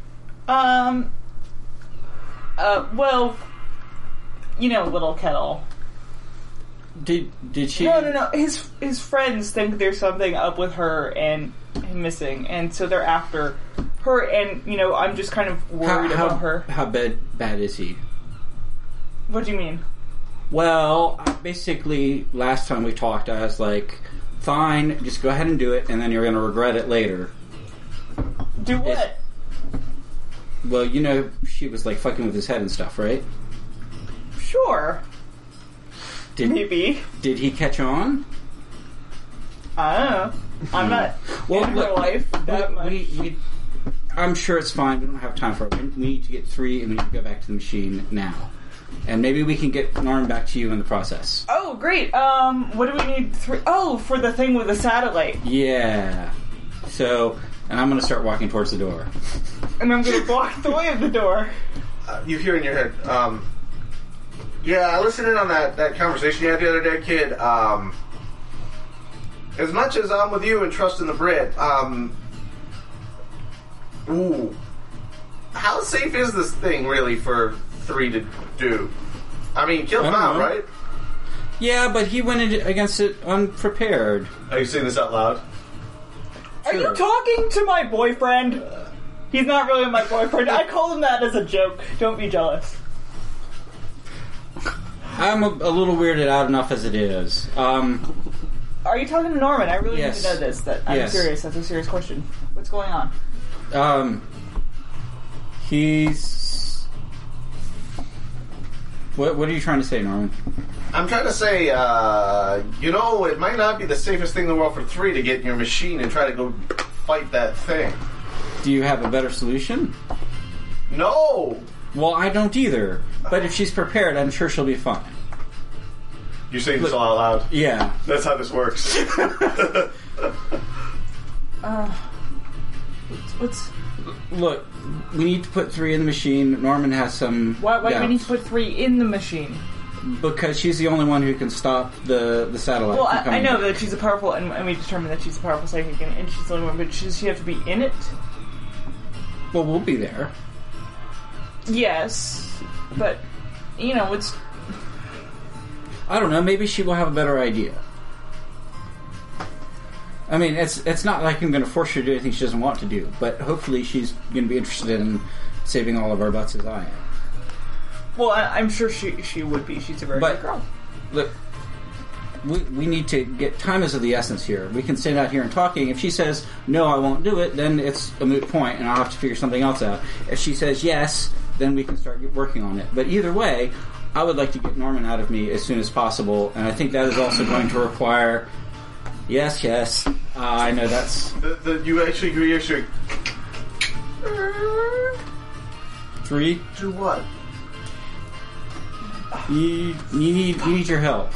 Well, little kettle. Did she? No. His friends think there's something up with her and him missing, and so they're after her. And I'm just kind of worried about her. How bad is he? What do you mean? Well, basically, last time we talked, I was like, fine, just go ahead and do it, and then you're going to regret it later. Do what? Well, you know, she was like fucking with his head and stuff, right? Sure. Maybe. Did he catch on? I don't know. I'm not in her life that much. I'm sure it's fine. We don't have time for it. We need to get 3, and we need to go back to the machine now. And maybe we can get Norm back to you in the process. Oh, great. What do we need? 3? Oh, for the thing with the satellite. Yeah. So, and I'm going to start walking towards the door. And I'm going to block the way of the door. You hear in your head, yeah, I listened in on that conversation you had the other day, kid. As much as I'm with you and trust in the Brit, ooh. How safe is this thing, really, for 3 to do? I mean, kill him out, right? Yeah, but he went against it unprepared. Are you saying this out loud? Are you talking to my boyfriend? He's not really my boyfriend. I call him that as a joke. Don't be jealous. I'm a little weirded out enough as it is. Are you talking to Norman? I really need Yes. to know this. I'm serious. That's a serious question. What's going on? He's... What are you trying to say, Norman? I'm trying to say, it might not be the safest thing in the world for 3 to get in your machine and try to go fight that thing. Do you have a better solution? No! Well, I don't either. But if she's prepared, I'm sure she'll be fine. You're saying this all out loud? Yeah. That's how this works. Look, we need to put 3 in the machine. Norman has some Why do we doubts. need to put 3 in the machine? Because she's the only one who can stop the satellite. Well, from I coming know back. that she's a powerful, and we determined that she's a powerful psychic, and she's the only one, but does she have to be in it? Well, we'll be there. Yes, but, it's... I don't know. Maybe she will have a better idea. I mean, it's not like I'm going to force her to do anything she doesn't want to do, but hopefully she's going to be interested in saving all of our butts as I am. Well, I'm sure she would be. She's a very good girl. Look, we need to get... Time is of the essence here. We can stand out here and talking. If she says, no, I won't do it, then it's a moot point, and I'll have to figure something else out. If she says yes, then we can start working on it. But either way, I would like to get Norman out of me as soon as possible, and I think that is also going to require... Yes. I know that's... You actually agree you should... 3? Do what? You need your help.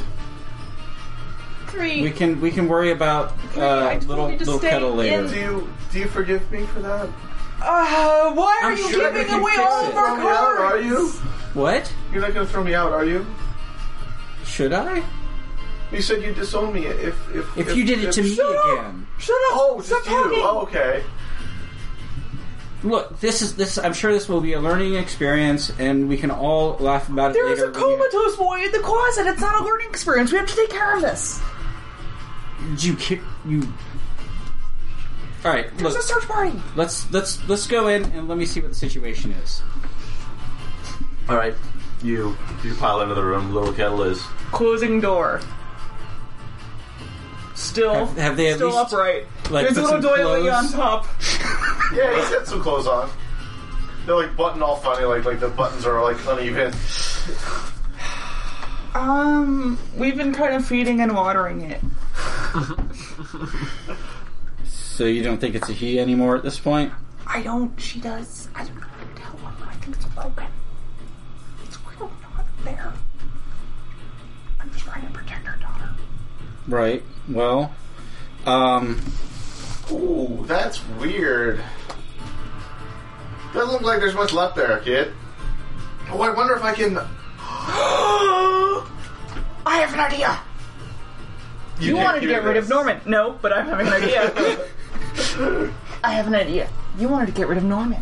3. We can worry about I told little you to stay kettle later. Do you forgive me for that? Why are I'm you sure giving we can away fix all it. of our Throw me out, are cards? you? What? You're not going to throw me out, are you? Should I? You said you'd disown me if you did it to me Shut up! again. Shut up! Oh, Stop just you. talking! Oh, okay. Look, this. I'm sure this will be a learning experience, and we can all laugh about it There is later. a comatose boy in the closet. It's not a learning experience. We have to take care of this. You. All right, There's look. a search party. Let's go in and let me see what the situation is. All right. You pile into the room. Little kettle is. Closing door. Still, Have they at still least, upright. like, There's a put little some doily on clothes? top. Yeah, he's got some clothes on. They're like buttoned all funny, like the buttons are like uneven. We've been kind of feeding and watering it. So you don't think it's a he anymore at this point? She does. I don't know how to tell her. I think it's broken. It's real not there. I'm just trying to protect our daughter. Right. Well, Ooh, that's weird. Doesn't look like there's much left there, kid. Oh, I wonder if I can... I have an idea. You wanted to get rid of Norman. No, but I'm having an idea. I have an idea. You wanted to get rid of Norman.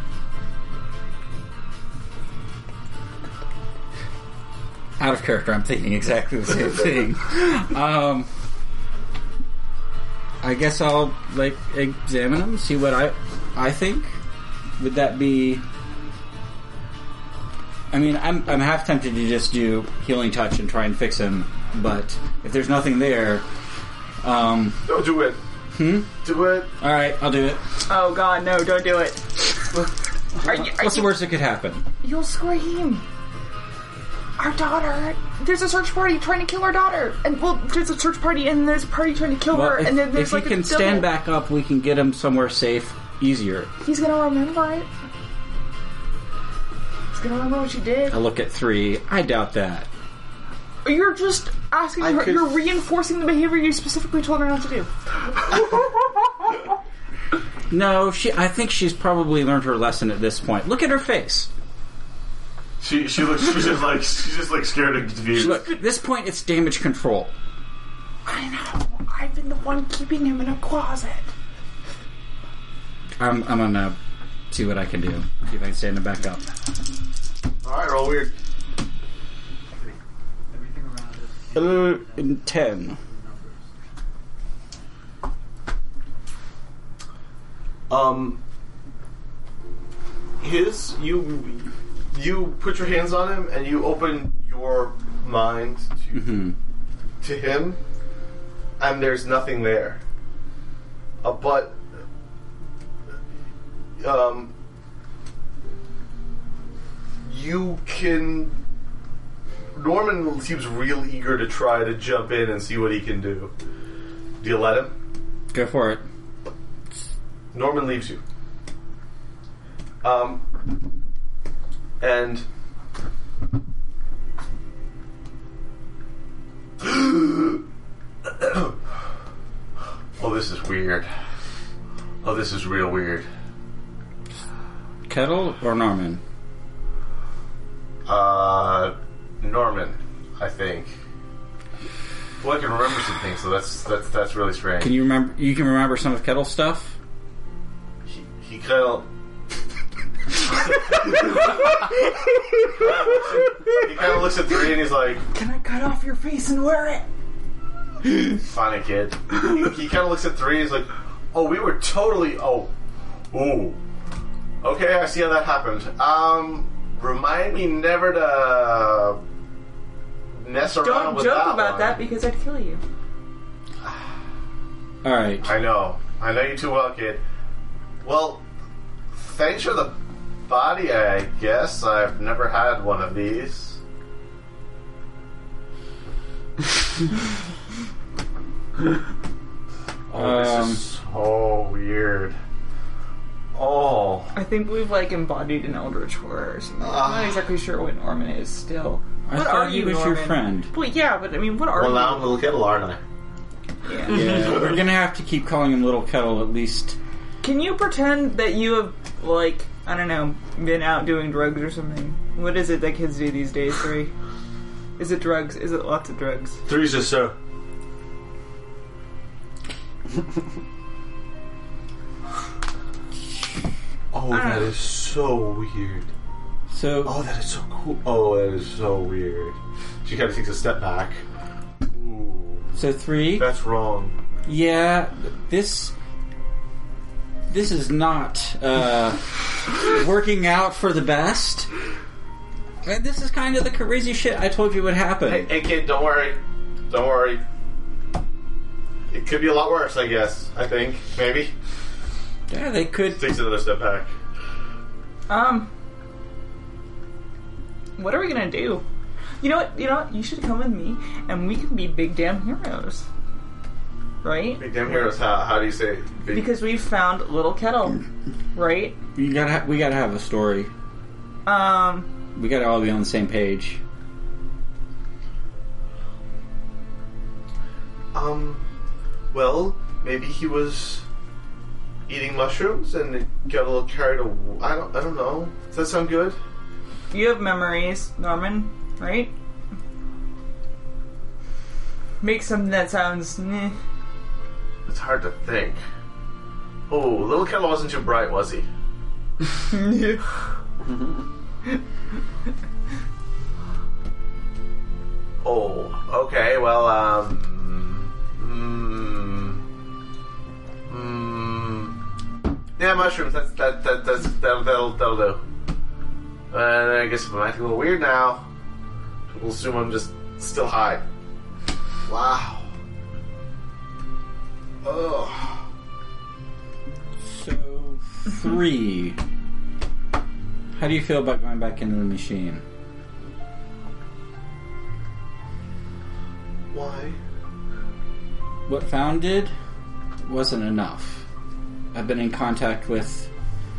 out of character, I'm thinking exactly the same thing. I guess I'll examine them, see what I think. Would that be? I mean, I'm half tempted to just do healing touch and try and fix him, but if there's nothing there, No, do it. Do it. all right, I'll do it. Oh god, no, don't do it. What's the worst that could happen? You'll scream. Our daughter. There's a search party trying to kill our daughter. And, well, there's a search party and there's a party trying to kill her. If, And then there's if like he can a stand double. back up, we can get him somewhere safe easier. He's gonna remember it. He's gonna remember what you did. I look at 3. I doubt that. You're just asking her. could- You're reinforcing the behavior you specifically told her not to do. No, I think she's probably learned her lesson at this point. Look at her face. She looks. She's just like scared and confused. Look, at this point, it's damage control. I know. I've been the one keeping him in a closet. I'm gonna see what I can do. See if I can stand him back up. Alright, roll weird. 10. You put your hands on him and you open your mind to him, and there's nothing there. But you can. Norman seems real eager to try to jump in and see what he can do. Do you let him? Go for it. Norman leaves you. And oh, this is weird. Oh, this is real weird. Kettle or Norman? Norman, I think. Well, I can remember some things, so that's really strange. Can you remember? You can remember some of Kettle's stuff? He kind of. He kind of looks at 3 and he's like, Can I cut off your face and wear it? "Fine, kid." He kind of looks at 3 and he's like, "Oh, we were totally. Ooh. Okay, I see how that happened. Remind me never to mess around Don't with joke that about one." that because I'd kill you. Alright. I know you too well, kid. Well, thanks for the body, I guess. I've never had one of these. This is so weird. Oh. I think we've like embodied an eldritch horror or something. I'm not exactly sure what Norman is still. I What thought are he you, was Norman? your friend. Well, yeah, but I mean, what are Well, you? now I'm a little kettle, aren't I? Yeah. Yeah, we're gonna have to keep calling him Little Kettle at least. Can you pretend that you have, like, I don't know, been out doing drugs or something? What is it that kids do these days, 3? Is it drugs? Is it lots of drugs? 3's just so. Oh, that is so weird. So, Oh, that is so cool. Oh, that is so weird. She kind of takes a step back. Ooh, so 3. that's wrong. Yeah, this is not working out for the best. And this is kind of the crazy shit I told you would happen. Hey, kid, don't worry. Don't worry. It could be a lot worse, I guess. I think. Maybe. Yeah, they could. Takes another step back. What are we gonna do? You know what? You should come with me, and we can be big damn heroes. Right? Big damn heroes. How do you say? Big? Because we've found Little Kettle. Right? We gotta have a story. We gotta all be on the same page. Well, maybe he was eating mushrooms and it got a little carried away. I don't know. Does that sound good? You have memories, Norman, right? Make something that sounds meh. It's hard to think. Oh, Little Kettle wasn't too bright, was he? Oh, okay. Well, yeah, mushrooms. That'll do. I guess if I'm acting a little weird now, people assume I'm just still high. Wow. Oh. So, 3. How do you feel about going back into the machine? Why? What Found did wasn't enough. I've been in contact with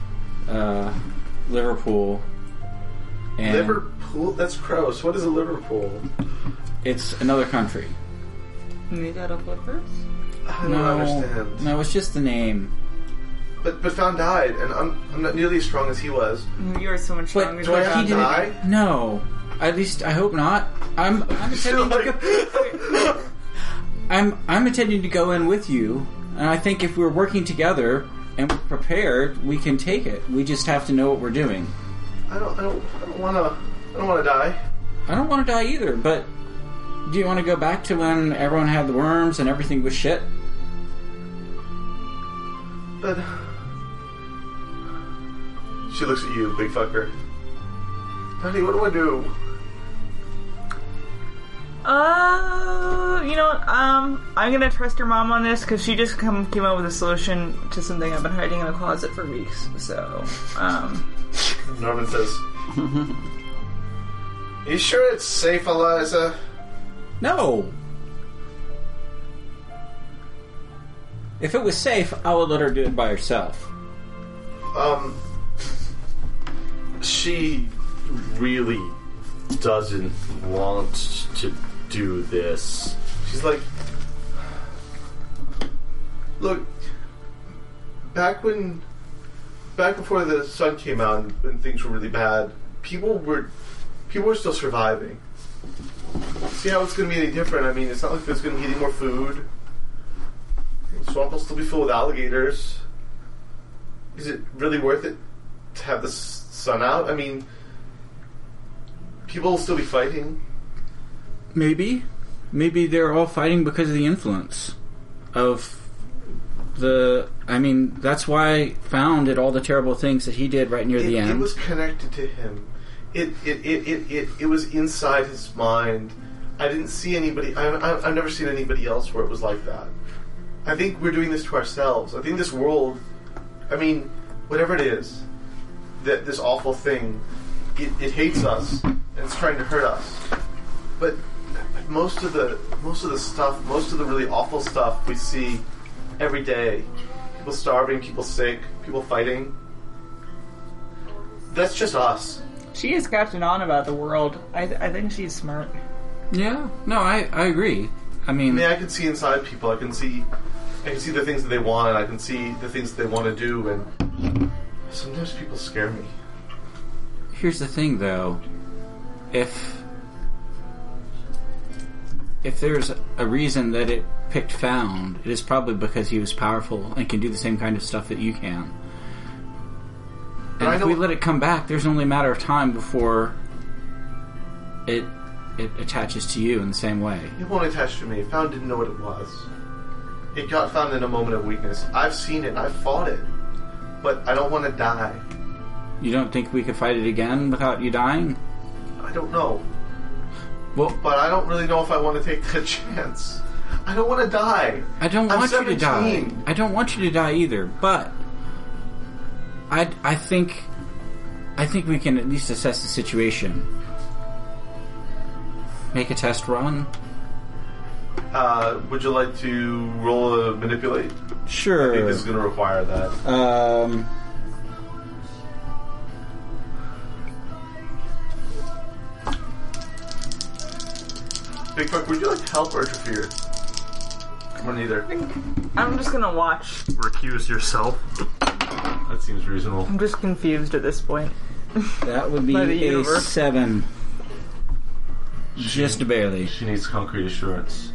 Liverpool. And Liverpool? That's gross. What is a Liverpool? it's another country. Made out of flippers? I don't understand. No, it's just the name. But Found died, and I'm not nearly as strong as he was. You are so much But stronger do I than have he to didn't. die? No, at least I hope not. I'm intending to go. I'm intending to go in with you, and I think if we're working together and we're prepared, we can take it. We just have to know what we're doing. I don't want to die. I don't want to die either, but do you want to go back to when everyone had the worms and everything was shit? But she looks at you, big fucker. Honey, what do I do? You know what? I'm gonna trust your mom on this because she just came up with a solution to something I've been hiding in a closet for weeks. So, Norman says, "You sure it's safe, Eliza?" No. If it was safe, I would let her do it by herself. She really doesn't want to do this. She's like, look, back before the sun came out and things were really bad, people were still surviving. See how it's going to be any different? I mean, it's not like there's going to be any more food. The swamp will still be full of alligators. Is it really worth it to have the sun out? I mean, people will still be fighting. Maybe they're all fighting because of the influence of the. I mean, that's why Found did all the terrible things that he did right near the end. It was connected to him. It was inside his mind. I didn't see anybody. I've never seen anybody else where it was like that. I think we're doing this to ourselves. I think this world. I mean, whatever it is, that this awful thing, it hates us and it's trying to hurt us. But most of the stuff, most of the really awful stuff we see every day, people starving, people sick, people fighting, that's just us. she is catching on about the world. I think she's smart. Yeah, no, I agree. I mean, I can see inside people. I can see the things that they want, and I can see the things that they want to do, and sometimes people scare me. here's the thing, though. If there's a reason that it picked Found, it is probably because he was powerful and can do the same kind of stuff that you can. And if we let it come back, there's only a matter of time before it attaches to you in the same way. It won't attach to me. Found didn't know what it was. It got found in a moment of weakness. I've seen it. I've fought it. But I don't want to die. You don't think we could fight it again without you dying? I don't know. Well, But I don't really know if I want to take that chance. I don't want to die. I don't I'm want you to die. 17. I don't want you to die either, but I think we can at least assess the situation. Make a test run. Would you like to roll a manipulate? I Sure. think this is going to require that. Big Fuck, would you like help or interfere? Or neither. I'm just gonna watch. Recuse yourself. That seems reasonable. I'm just confused at this point. That would be By the a universe. 7. Just barely. She needs concrete assurance.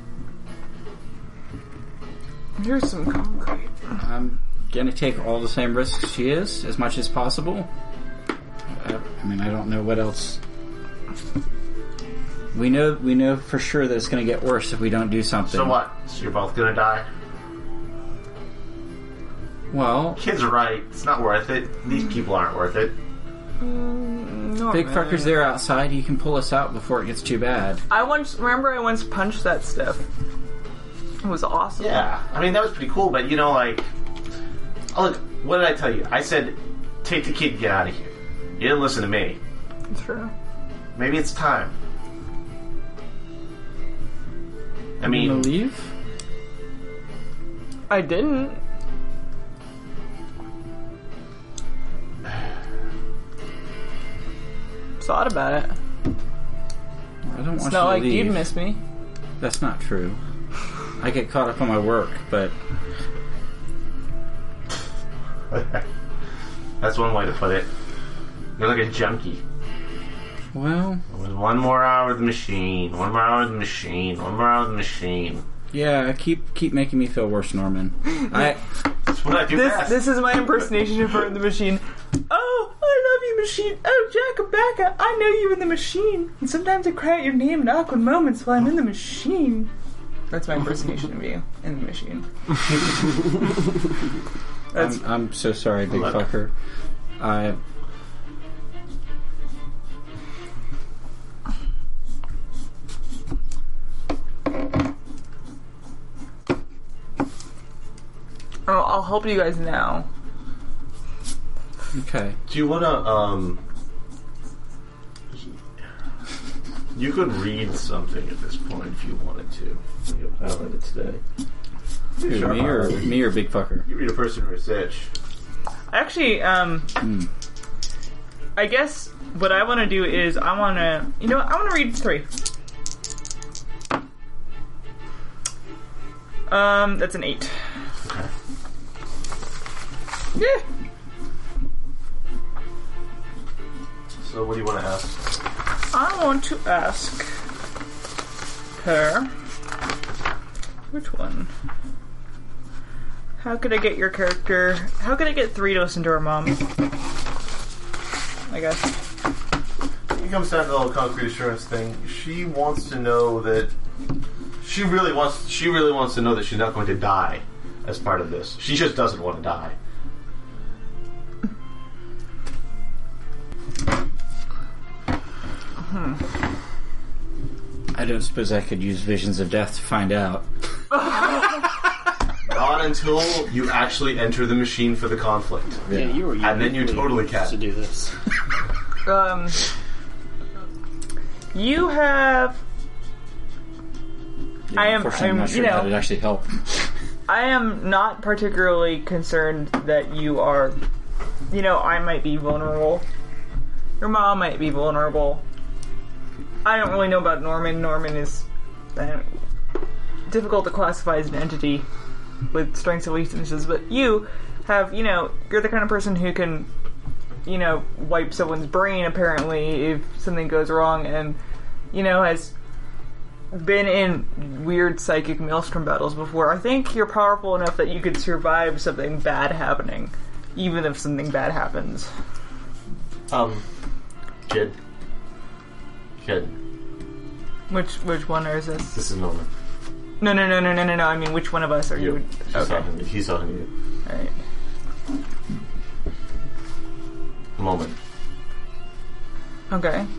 Here's some concrete. I'm gonna take all the same risks she is, as much as possible. I mean, I don't know what else. We know for sure that it's gonna get worse if we don't do something. So what? So you're both gonna die? Well, Kids are right. It's not worth it. These people aren't worth it. No, Big fucker's there outside. He can pull us out before it gets too bad. I once punched that stuff. It was awesome. Yeah, I mean, that was pretty cool, but look, what did I tell you? I said, take the kid and get out of here. You didn't listen to me. It's true. Maybe it's time. I You mean, wanna leave? I didn't. Thought about it. I don't want It's you not to like leave. you'd miss me. That's not true. I get caught up on my work, but that's one way to put it. You're like a junkie. well, One more hour with the machine. One more hour with the machine. One more hour with the machine. yeah. Keep making me feel worse, Norman. That's what I do best. This is my impersonation of her in the machine. Oh, I love you, machine. Oh, Jack, I'm back. I know you in the machine. And sometimes I cry out your name in awkward moments while I'm in the machine. That's my impersonation of you in the machine. I'm so sorry, big Love it. fucker. I'll help you guys now. Okay. Do you want to, you could read something at this point if you wanted to. You'll highlight it today. Who, Sure. me or big fucker? You read a person research. Actually, I guess what I want to do is I want to read 3. That's an 8. Okay. Yeah. So what do you want to ask? I want to ask her. Which one? How could I get your character? How could I get 3 to listen to her mom? I guess. It comes down to the whole concrete assurance thing. She wants to know that she really wants to know that she's not going to die as part of this. She just doesn't want to die. I don't suppose I could use visions of death to find out. Not until you actually enter the machine for the conflict. Yeah, you were. And then you totally can. to do this. You have. Unfortunately, I'm not sure how it actually help. I am not particularly concerned that you are. I might be vulnerable. Your mom might be vulnerable. I don't really know about Norman. Norman is difficult to classify as an entity with strengths and weaknesses, but you have, you're the kind of person who can, wipe someone's brain, apparently, if something goes wrong, and, has been in weird psychic maelstrom battles before. I think you're powerful enough that you could survive something bad happening, even if something bad happens. Kid. Which one is this? This is Norman. No. I mean, which one of us are you? He's talking to you. Alright. Moment. Okay.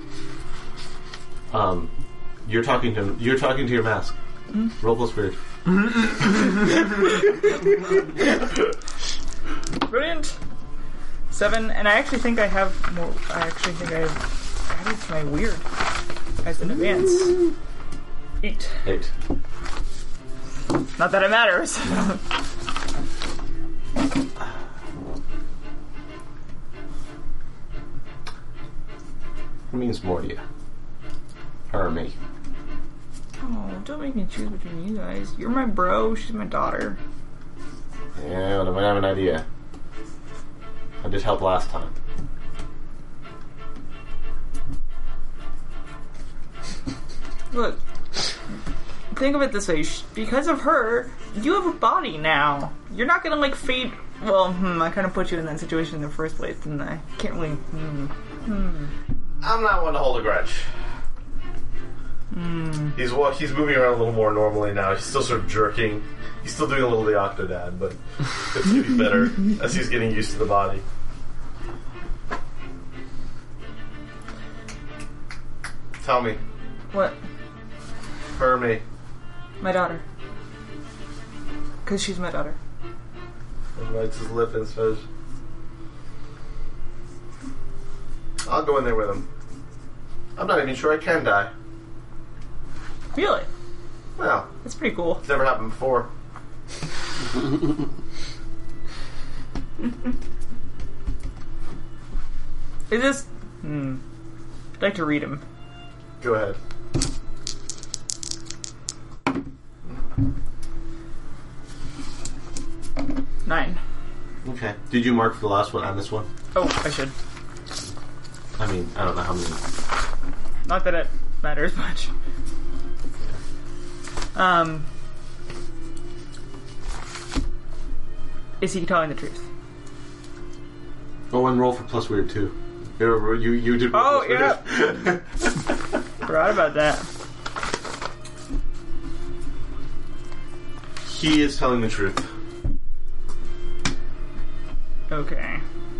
You're talking to your mask. Roll plus weird. Brilliant. 7, and I actually think I have more. I actually think I've added to my weird as an advance. 8. 8. Not that it matters. What means more to you? Her or me? Oh, don't make me choose between you guys. You're my bro. She's my daughter. Yeah, but I might have an idea. I did help last time. Look, think of it this way. Because of her, you have a body now. You're not gonna, fade... Well, I kind of put you in that situation in the first place, didn't I? Can't really... I'm not one to hold a grudge. He's moving around a little more normally now. He's still sort of jerking. He's still doing a little of the Octodad, but it's getting better as he's getting used to the body. Tell me. What? Her or me? My daughter. Because she's my daughter. He bites his lip and says, I'll go in there with him. I'm not even sure I can die. Really? Well, That's pretty cool. it's never happened before. Is this... I'd like to read him. Go ahead. Nine. Okay. Did you mark for the last one on this one? Oh, I should. I mean, I don't know how many. Not that it matters much. Is he telling the truth? Oh, and roll for plus weird too. You did. roll Oh, plus yeah. weird. Forgot about that. He is telling the truth. Okay.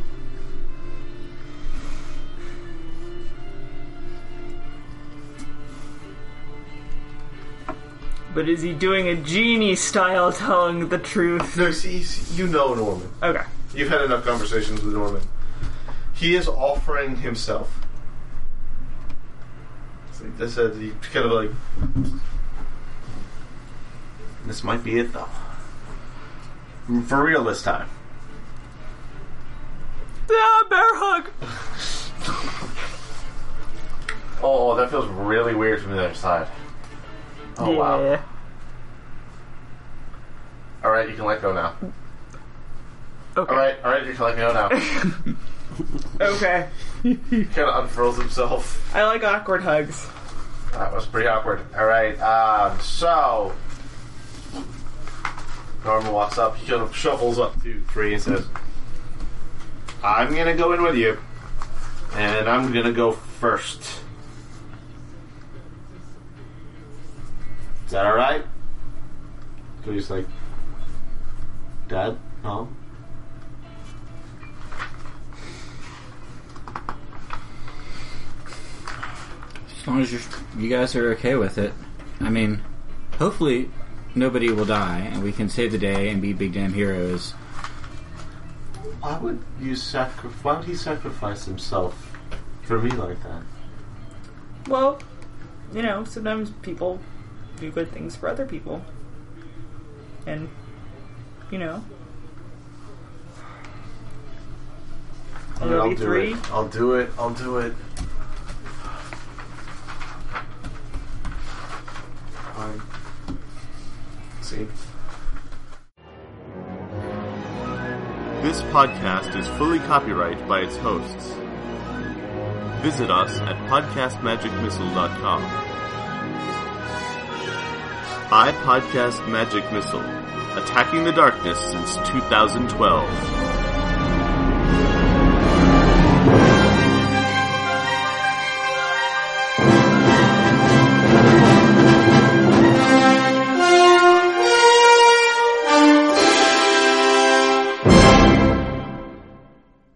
But is he doing a genie style telling the truth? No, see, you know Norman. Okay. You've had enough conversations with Norman. He is offering himself. Like I said, he kind of like... This might be it though. For real this time. Ah, bear hug! Oh, that feels really weird from the other side. Oh yeah. wow. Alright, you can let go now. Okay. Alright, you can let go now. Okay. He kind of unfurls himself. I like awkward hugs. That was pretty awkward. Alright, so... Norman walks up, he kind of shuffles up to 3 and says, I'm gonna go in with you, and I'm gonna go first. Is that alright? So he's like, Dad? Mom? As long as you guys are okay with it. I mean, hopefully nobody will die and we can save the day and be big damn heroes. Why would he sacrifice himself for me like that? Well, you know, sometimes people do good things for other people. And, you know. I'll do three. it. I'll do it. Fine. See? This podcast is fully copyrighted by its hosts. Visit us at podcastmagicmissile.com. I Podcast Magic Missile, attacking the darkness since 2012.